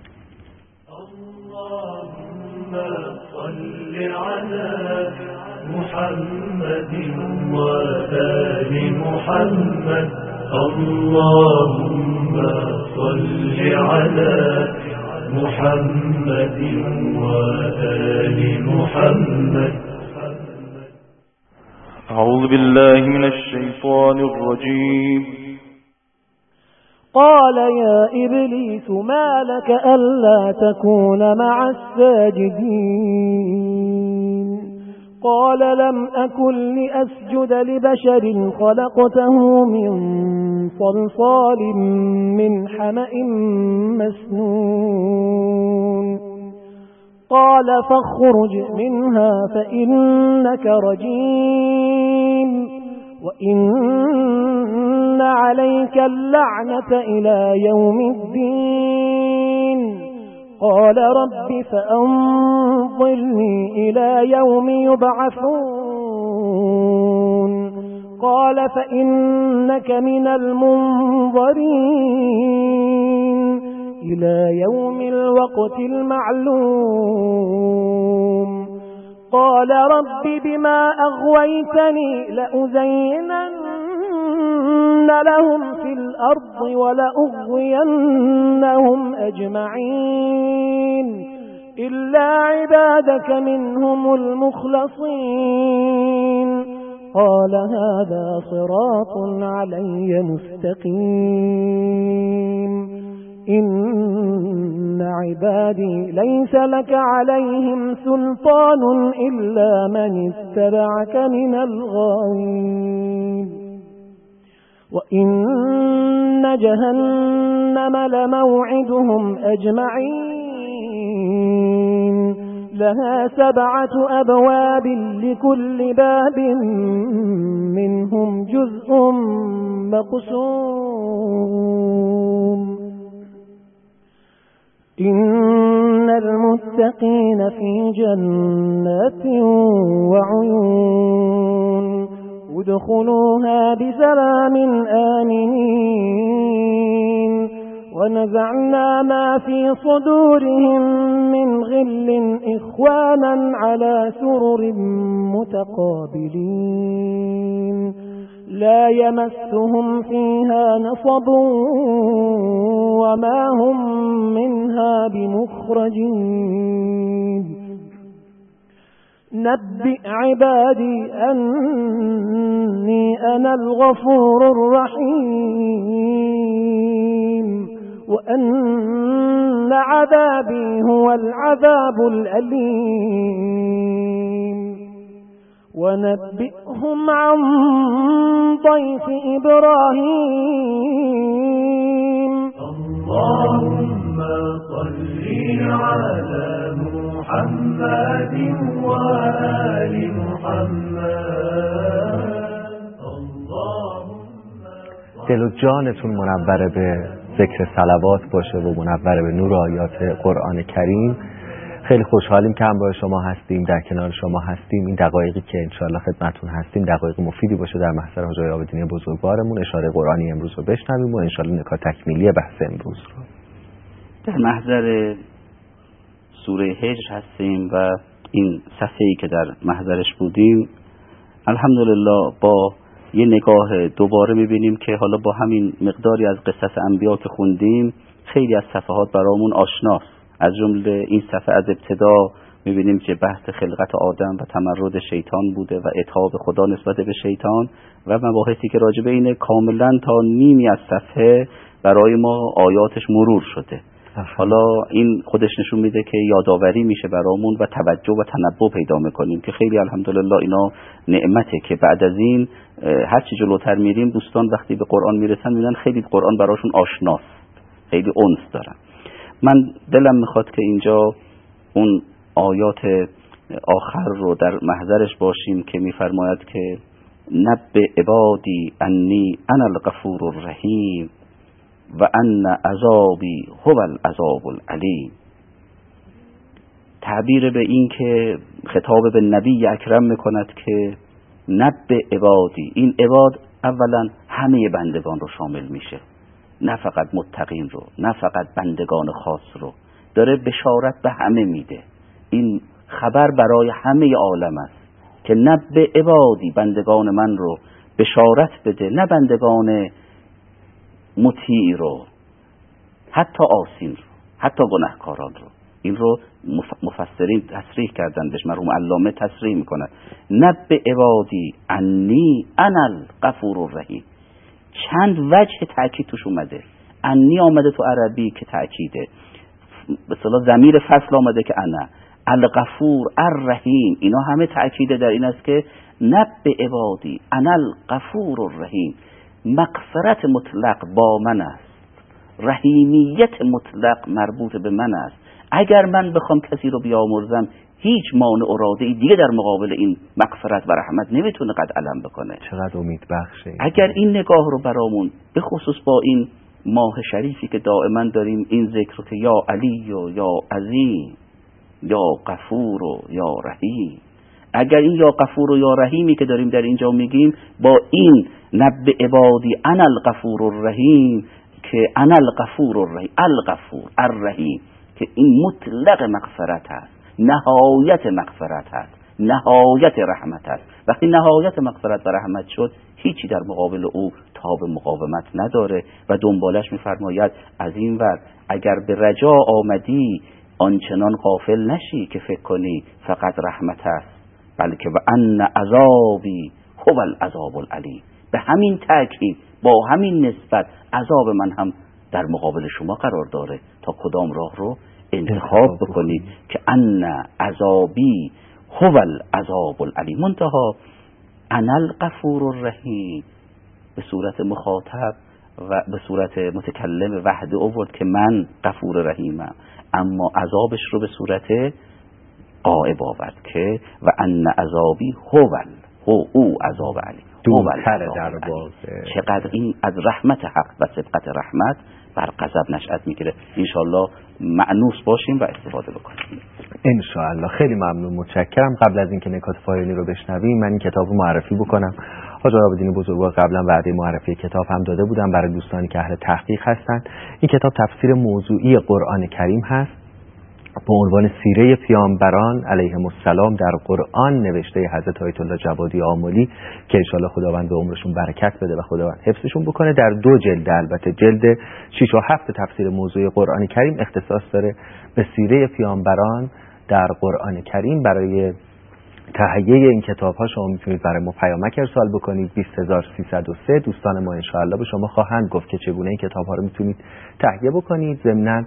صل على محمد و آل محمد. اللهم صل على محمد و آل محمد. أعوذ بالله من الشيطان الرجيم. قال يا إبليس ما لك ألا تكون مع الساجدين قال لم أكن لأسجد لبشر خلقته من صلصال من حمأ مسنون قال فاخرج منها فإنك رجيم وإن عليك اللعنة إلى يوم الدين قال رب فأنظرني إلى يوم يبعثون قال فإنك من المنظرين إلى يوم الوقت المعلوم قال رب بما أغويتني لأزينن لهم في الأرض ولأغوينهم أجمعين إلا عبادك منهم المخلصين قال هذا صراط علي مستقيم إن عبادي ليس لك عليهم سلطان إلا من اتبعك من الغاوين وإن جهنم لموعدهم أجمعين لها سبعة أبواب لكل باب منهم جزء مقسوم إن المتقين في جنات وعيون ادخلوها بسلام آمنين ونزعنا ما في صدورهم من غل إخوانا على سرر متقابلين لا يمسهم فيها نصب وما هم منها بمخرجين نبئ عبادي أني أنا الغفور الرحيم وأن عذابي هو العذاب الأليم ونبئهم عن ضيف إبراهيم اللهم صل على محمد وآل محمد دل و جانتون منور به ذکر صلوات باشه و منور به نور آیات قرآن کریم. خیلی خوشحالیم که همراه شما هستیم، در کنار شما هستیم. این دقایقی که انشاءالله خدمتتون هستیم دقایق مفیدی باشه در محضر حاج آقای عابدینی بزرگوارمون. اشاره قرآنی امروز رو بشنویم و انشاءالله نکات تکمیلی بحث امروز رو. در محضر سوره هجر هستیم و این صفحه‌ای که در محضرش بودیم الحمدلله با یه نگاه دوباره می‌بینیم که حالا با همین مقداری از قصص انبیا که خوندیم خیلی از صفحات برامون آشناست. از جمله این صفحه از ابتدا می‌بینیم که بحث خلقت آدم و تمرد شیطان بوده و عتاب خدا نسبت به شیطان و مباحثی که راجع به اینه. کاملا تا نیمی از صفحه برای ما آیاتش مرور شده. حالا این خودش نشون میده که یادآوری میشه برامون و توجه و تنبه پیدا میکنیم که خیلی الحمدلله اینا نعمته که بعد از این هر چی جلوتر میریم دوستان وقتی به قرآن میرسن میبینن خیلی قرآن براشون آشناست، خیلی انس دارن. من دلم میخواد که اینجا اون آیات آخر رو در محضرش باشیم که میفرماید که نبئ عبادی انی انا الغفور الرحیم و ان عذابی هو العذاب العلیم. تعبیر به این که خطاب به نبی اکرم میکند که نبئ عبادی، این عباد اولا همه بندگان رو شامل میشه، نه فقط متقین رو، نه فقط بندگان خاص رو، داره بشارت به همه میده. این خبر برای همه عالم است که نبئ عبادی، بندگان من رو بشارت بده، نه بندگان مطیع رو، حتی آسین رو، حتی گناهکاران رو. این رو مفسرین تصریح کردن، بهش مرحوم علامه تصریح میکنن. نبئ عبادی انی انا الغفور الرحیم. چند وجه تأکید توش اومده. انی آمده تو عربی که تأکیده، به اصطلاح ضمیر فصل آمده که انا، الغفور، الرحیم، اینا همه تأکیده در این است که نبئ عبادی انا الغفور الرحیم. مغفرت مطلق با من است، رحیمیت مطلق مربوط به من است. اگر من بخوام کسی رو بیامرزم هیچ مانع و رادعی دیگه در مقابل این مغفرت و رحمت نمیتونه قد علم بکنه. چقدر امید بخشه. اگر این نگاه رو برامون به خصوص با این ماه شریفی که دائما داریم این ذکر رو که یا علی و یا عظیم یا غفور و یا رحیم، اگر این یا غفور و یا رحیمی که داریم در اینجا میگیم با این نبئ عبادی انا الغفور الرحیم که انا الغفور الرحیم، الغفور الرحیم، که این مطلق مغفرت است، نهایت مغفرت است، نهایت رحمت است. وقتی نهایت مغفرت و رحمت شد هیچی در مقابل او تاب مقاومت نداره و دنبالش میفرماید از این ور اگر به رجا آمدی آنچنان غافل نشی که فکر کنی فقط رحمت است، بلکه و ان عذابی هو العذاب العلیم. به همین تأکید، با همین نسبت عذاب من هم در مقابل شما قرار داره تا کدام راه رو انتخاب بکنید که ان عذابی هو العذاب العلیم، منتها انا الغفور الرحیم به صورت مخاطب و به صورت متکلم وحده آورد که من غفور رحیمم، اما عذابش رو به صورت غائب آورد که و ان عذابی هو هو او عذاب علی دورتر در بازه. چقدر این از رحمت حق و صدقت رحمت بر غضب نشأت میگیره. انشالله معنوس باشیم و استفاده بکنیم. انشالله. خیلی ممنون، متشکرم. قبل از اینکه نکات پایانی رو بشنویم من این کتاب رو معرفی بکنم. حاج عابدین بزرگوار قبلا وعده معرفی کتاب هم داده بودم برای دوستانی که اهل تحقیق هستن. این کتاب تفسیر موضوعی قرآن کریم هست به عنوان سیره پیامبران علیهم السلام در قرآن، نوشته حضرت آیت الله جوادی آملی که انشالله خداوند به عمرشون برکت بده و خداوند حفظشون بکنه. در دو جلد، البته جلد شش و هفت تفسیر موضوعی قرآن کریم اختصاص داره به سیره پیامبران در قرآن کریم. برای تهیه این کتاب ها شما میتونید برای ما پیامک ارسال بکنید بیست هزار و سیصد و سه. دوستان ما انشاءالله به شما خواهند گفت که چگونه این کتاب ها رو میتونید تهیه بکنید. ضمناً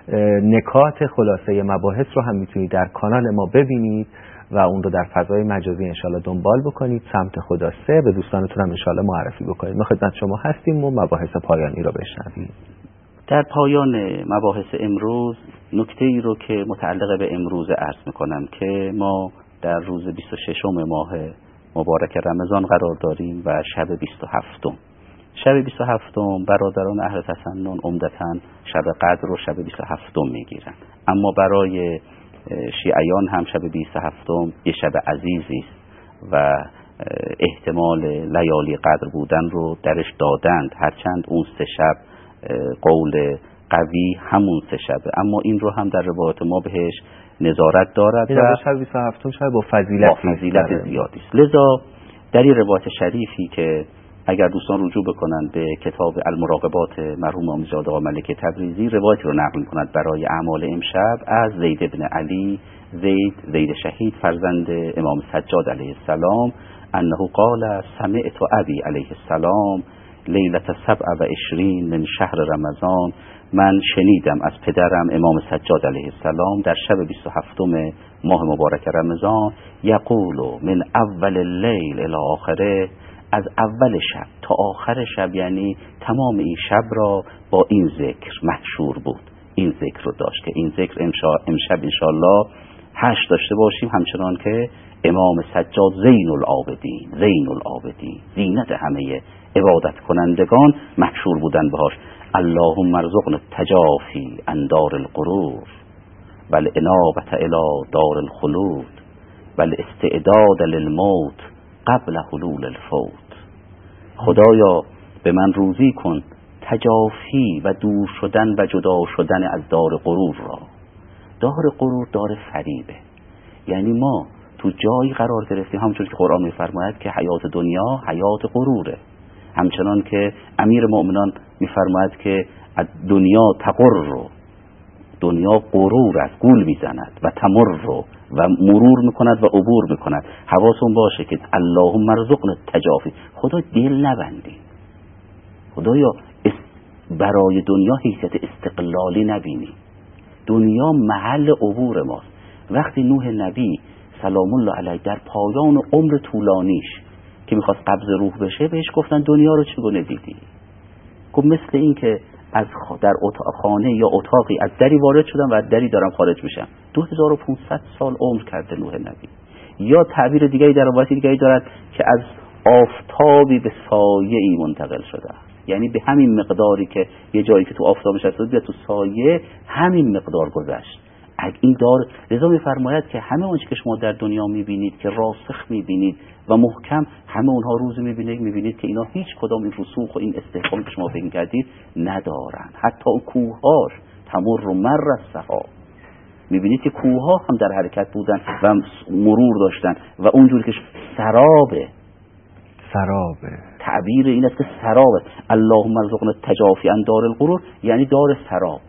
نکات خلاصه مباحث رو هم میتونید در کانال ما ببینید و اون رو در فضای مجازی انشاءالله دنبال بکنید. سمت خدا سه به دوستانتون هم انشاءالله معرفی بکنید. ما خدمت شما هستیم و مباحث پایانی رو بشنویم. در پایان مباحث امروز نکته ای رو که متعلق به امروز عرض میکنم که ما در روز بیست و ششم ماه مبارک رمضان قرار داریم و شب بیست و هفتم. شب بیست و هفتم برادران اهل تسنن عمدتاً شب قدر رو شب بیست و هفتم میگیرن، اما برای شیعیان هم شب بیست و هفتم یه شب عزیزی است و احتمال لیالی قدر بودن رو درش دادند، هرچند اون سه شب قول قوی همون سه شبه، اما این رو هم در روایت ما بهش نظارت دارد و شب بیست و هفتم شب با فضیلت, با فضیلت زیادی است. لذا در این روایت شریفی که اگر دوستان رجوع بکنند به کتاب المراقبات مرحوم امامزاده آقا ملک تبریزی، روایتی رو نقل می‌کند برای اعمال امشب از زید ابن علی، زید زید شهید فرزند امام سجاد علیه السلام، انه قال سمعت ابی علیه السلام لیلة سبع و عشرین من شهر رمضان، من شنیدم از پدرم امام سجاد علیه السلام در شب بیست و هفتم ماه مبارک رمضان یقول من اول اللیل الی آخره، از اول شب تا آخر شب، یعنی تمام این شب را با این ذکر محشور بود، این ذکر رو داشت که این ذکر امشب انشاءالله هشت داشته باشیم، همچنان که امام سجاد زین العابدین زین العابدین زینت همه عبادت کنندگان محشور بودن بهاش. اللهم ارزقنا التجافی عن دار الغرور و الانابة الی دار الخلود و الاستعداد للموت قبل حلول الفوت. خدایا به من روزی کن تجافی و دور شدن و جدا شدن از دار غرور را. دار غرور دار فریبه، یعنی ما تو جایی قرار گرفتیم همونطور که قرآن میفرماید که حیات دنیا حیات غروره، همچنان که امیر مؤمنان میفرماید که دنیا تقر، دنیا غرور است، گول میزند و تمر رو و مرور میکند و عبور میکند. حواستون باشه که اللهم ارزقنا التجافی، خدا دل نبندی، خدایا برای دنیا حیثیت استقلالی نبینی، دنیا محل عبور ماست. وقتی نوح نبی سلام الله علیه در پایان عمر طولانیش که میخواست قبض روح بشه بهش گفتن دنیا رو چگونه دیدی؟ گفت مثل این که از در خانه یا اتاقی از دری وارد شدم و از دری دارم خارج میشم. دو هزار و پانصد سال عمر کرده نوح نبی. یا تعبیر دیگری در روایت دیگری دارد که از آفتابی به سایه ای منتقل شده، یعنی به همین مقداری که یه جایی که تو آفتاب نشسته بود تو سایه همین مقدار گذشت. این دار لذا میفرماید که همه آنچه که شما در دنیا میبینید که راسخ میبینید و محکم، همه اونها روزی میبینید میبینید که اینا هیچ کدام این رسوخ و این استحکام که شما فکر کردید ندارن. حتی اون کوه‌هاش تمر و مر السحاب، میبینید که کوه‌ها هم در حرکت بودن و مرور داشتن و اونجوری که سرابه سرابه تعبیر این است که سرابه. اللهم ارزقنا التجافی عن دار الغرور، یعنی دار سراب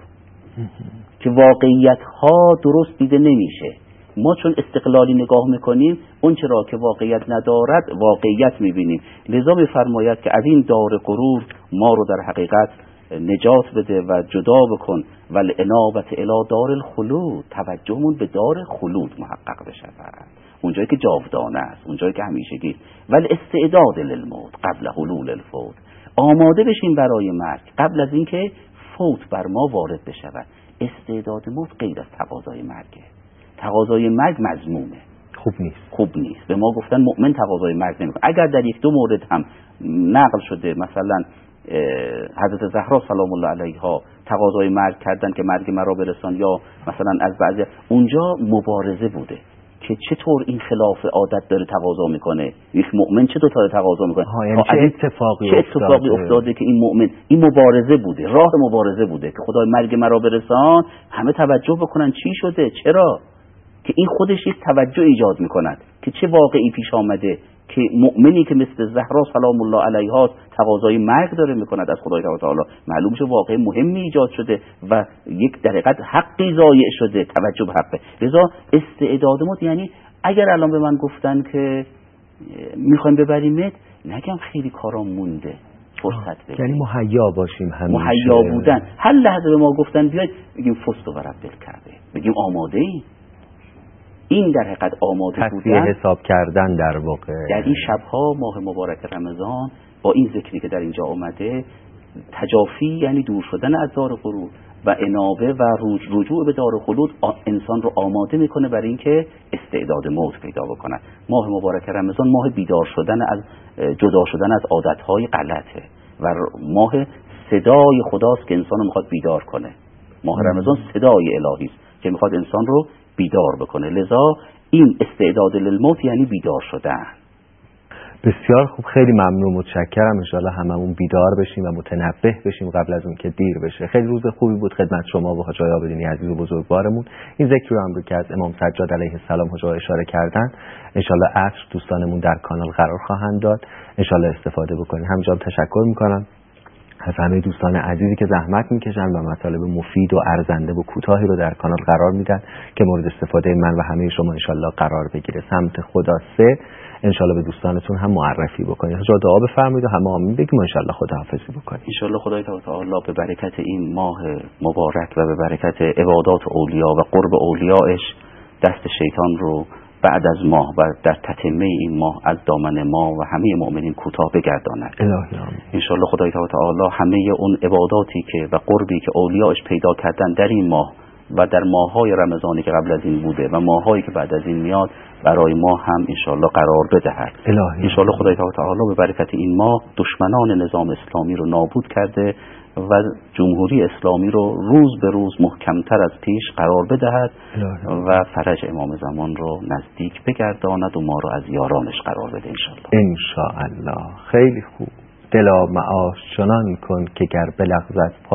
که واقعیت ها درست دیده نمیشه. ما چون استقلالی نگاه میکنیم اون چرا که واقعیت ندارد واقعیت میبینیم. لذا میفرماید که از این دار غرور ما رو در حقیقت نجات بده و جدا بکن. ول انابت الی دار الخلود، توجهمون به دار خلود محقق بشود، اونجایی که جاودانه است، اونجایی که همیشگی. ول استعداد للموت قبل حلول الفوت، آماده بشیم برای مرگ قبل از اینکه فوت بر ما وارد بشود. استعداد موت غیر از تقاضای مرگه. تقاضای مرگ مذمومه، خوب نیست. خوب نیست. به ما گفتن مؤمن تقاضای مرگ نمیکنه. اگر در یک دو مورد هم نقل شده مثلا حضرت زهرا سلام الله علیها تقاضای مرگ کردن که مرگ مرا برسان، یا مثلا از بعضی اونجا مبارزه بوده که چطور این خلاف عادت داره تقاضا میکنه، یک مؤمن چطور داره تقاضا میکنه، یعنی چه اتفاقی چه اتفاقی افتاده. افتاده که این مؤمن، این مبارزه بوده، راه مبارزه بوده که خدای مرگ مرا برسان، همه توجه بکنن چی شده، چرا، که این خودش یک توجه ایجاد میکند که چه واقعی پیش آمده که مؤمنی که مثل زهرا سلام الله علیها تقاضای مرگ داره میکند از خدای تعالی، معلوم شه واقع مهمی ایجاد شده و یک در حقیقت حقی ضایع شده، توجه به حقه. لذا استعداد موت یعنی اگر الان به من گفتن که میخوایم ببریمت، نگم خیلی کارام مونده، فرصت بده، یعنی مهیا باشیم، همیشه مهیا بودن. هر لحظه به ما گفتن بیاید، بگیم فست و رب الکعبه، بگیم آماده ای. این در حقیقت آماده بودن، حساب کردن در واقع. در این شبها ماه مبارک رمضان با این ذکری که در اینجا آمده، تجافی یعنی دور شدن از دار غرور و انابه و رجوع به دار خلود انسان رو آماده میکنه برای اینکه استعداد موت پیدا بکنه. ماه مبارک رمضان ماه بیدار شدن از جدا شدن از عادتهای غلطه و ماه صدای خداست که انسان رو میخواد بیدار کنه. ماه رمضان صدای الهی است که میخواد انسان رو بیدار بکنه. لذا این استعداد للموت یعنی بیدار شدن. بسیار خوب، خیلی ممنون، متشکرم. ان شاءالله هممون بیدار بشیم و متنبه بشیم قبل از اون که دیر بشه. خیلی روز خوبی بود خدمت شما و حاج عابدین عزیز و بزرگوارمون. این ذکر رو هم رو که از امام سجاد علیه السلام حاج اشاره کردن، ان شاءالله عصر دوستانمون در کانال قرار خواهند داد، ان شاءالله استفاده بکنید. همینجا تشکر میکنم از همه دوستان عزیزی که زحمت میکشن و مطالب مفید و ارزنده و کوتاهی رو در کانال قرار میدن که مورد استفاده من و همه شما انشالله قرار بگیره. سمت خدا سه انشالله به دوستانتون هم معرفی بکنید. جا دعا بفرمایید و همه آمین بگیم و انشالله خداحافظی بکنید. انشالله خدای تعالی به برکت این ماه مبارک و به برکت عبادات اولیا و قرب اولیاش دست شیطان رو بعد از ماه و در تتمه این ماه از دامن ما و همه مؤمنین کوتاه بگرداند. انشالله خدای تعالی همه اون عباداتی که و قربی که اولیاش پیدا کردن در این ماه و در ماه‌های رمضانی که قبل از این بوده و ماه‌هایی که بعد از این میاد برای ما هم انشالله قرار بدهد. انشالله خدای تعالی به برکت این ماه دشمنان نظام اسلامی رو نابود کرده و جمهوری اسلامی رو روز به روز محکمتر از پیش قرار بدهد و فرج امام زمان رو نزدیک بگرداند و ما رو از یارانش قرار بده انشالله. انشاءالله. خیلی خوب. دلا معاش چنان کن که گر بلغزد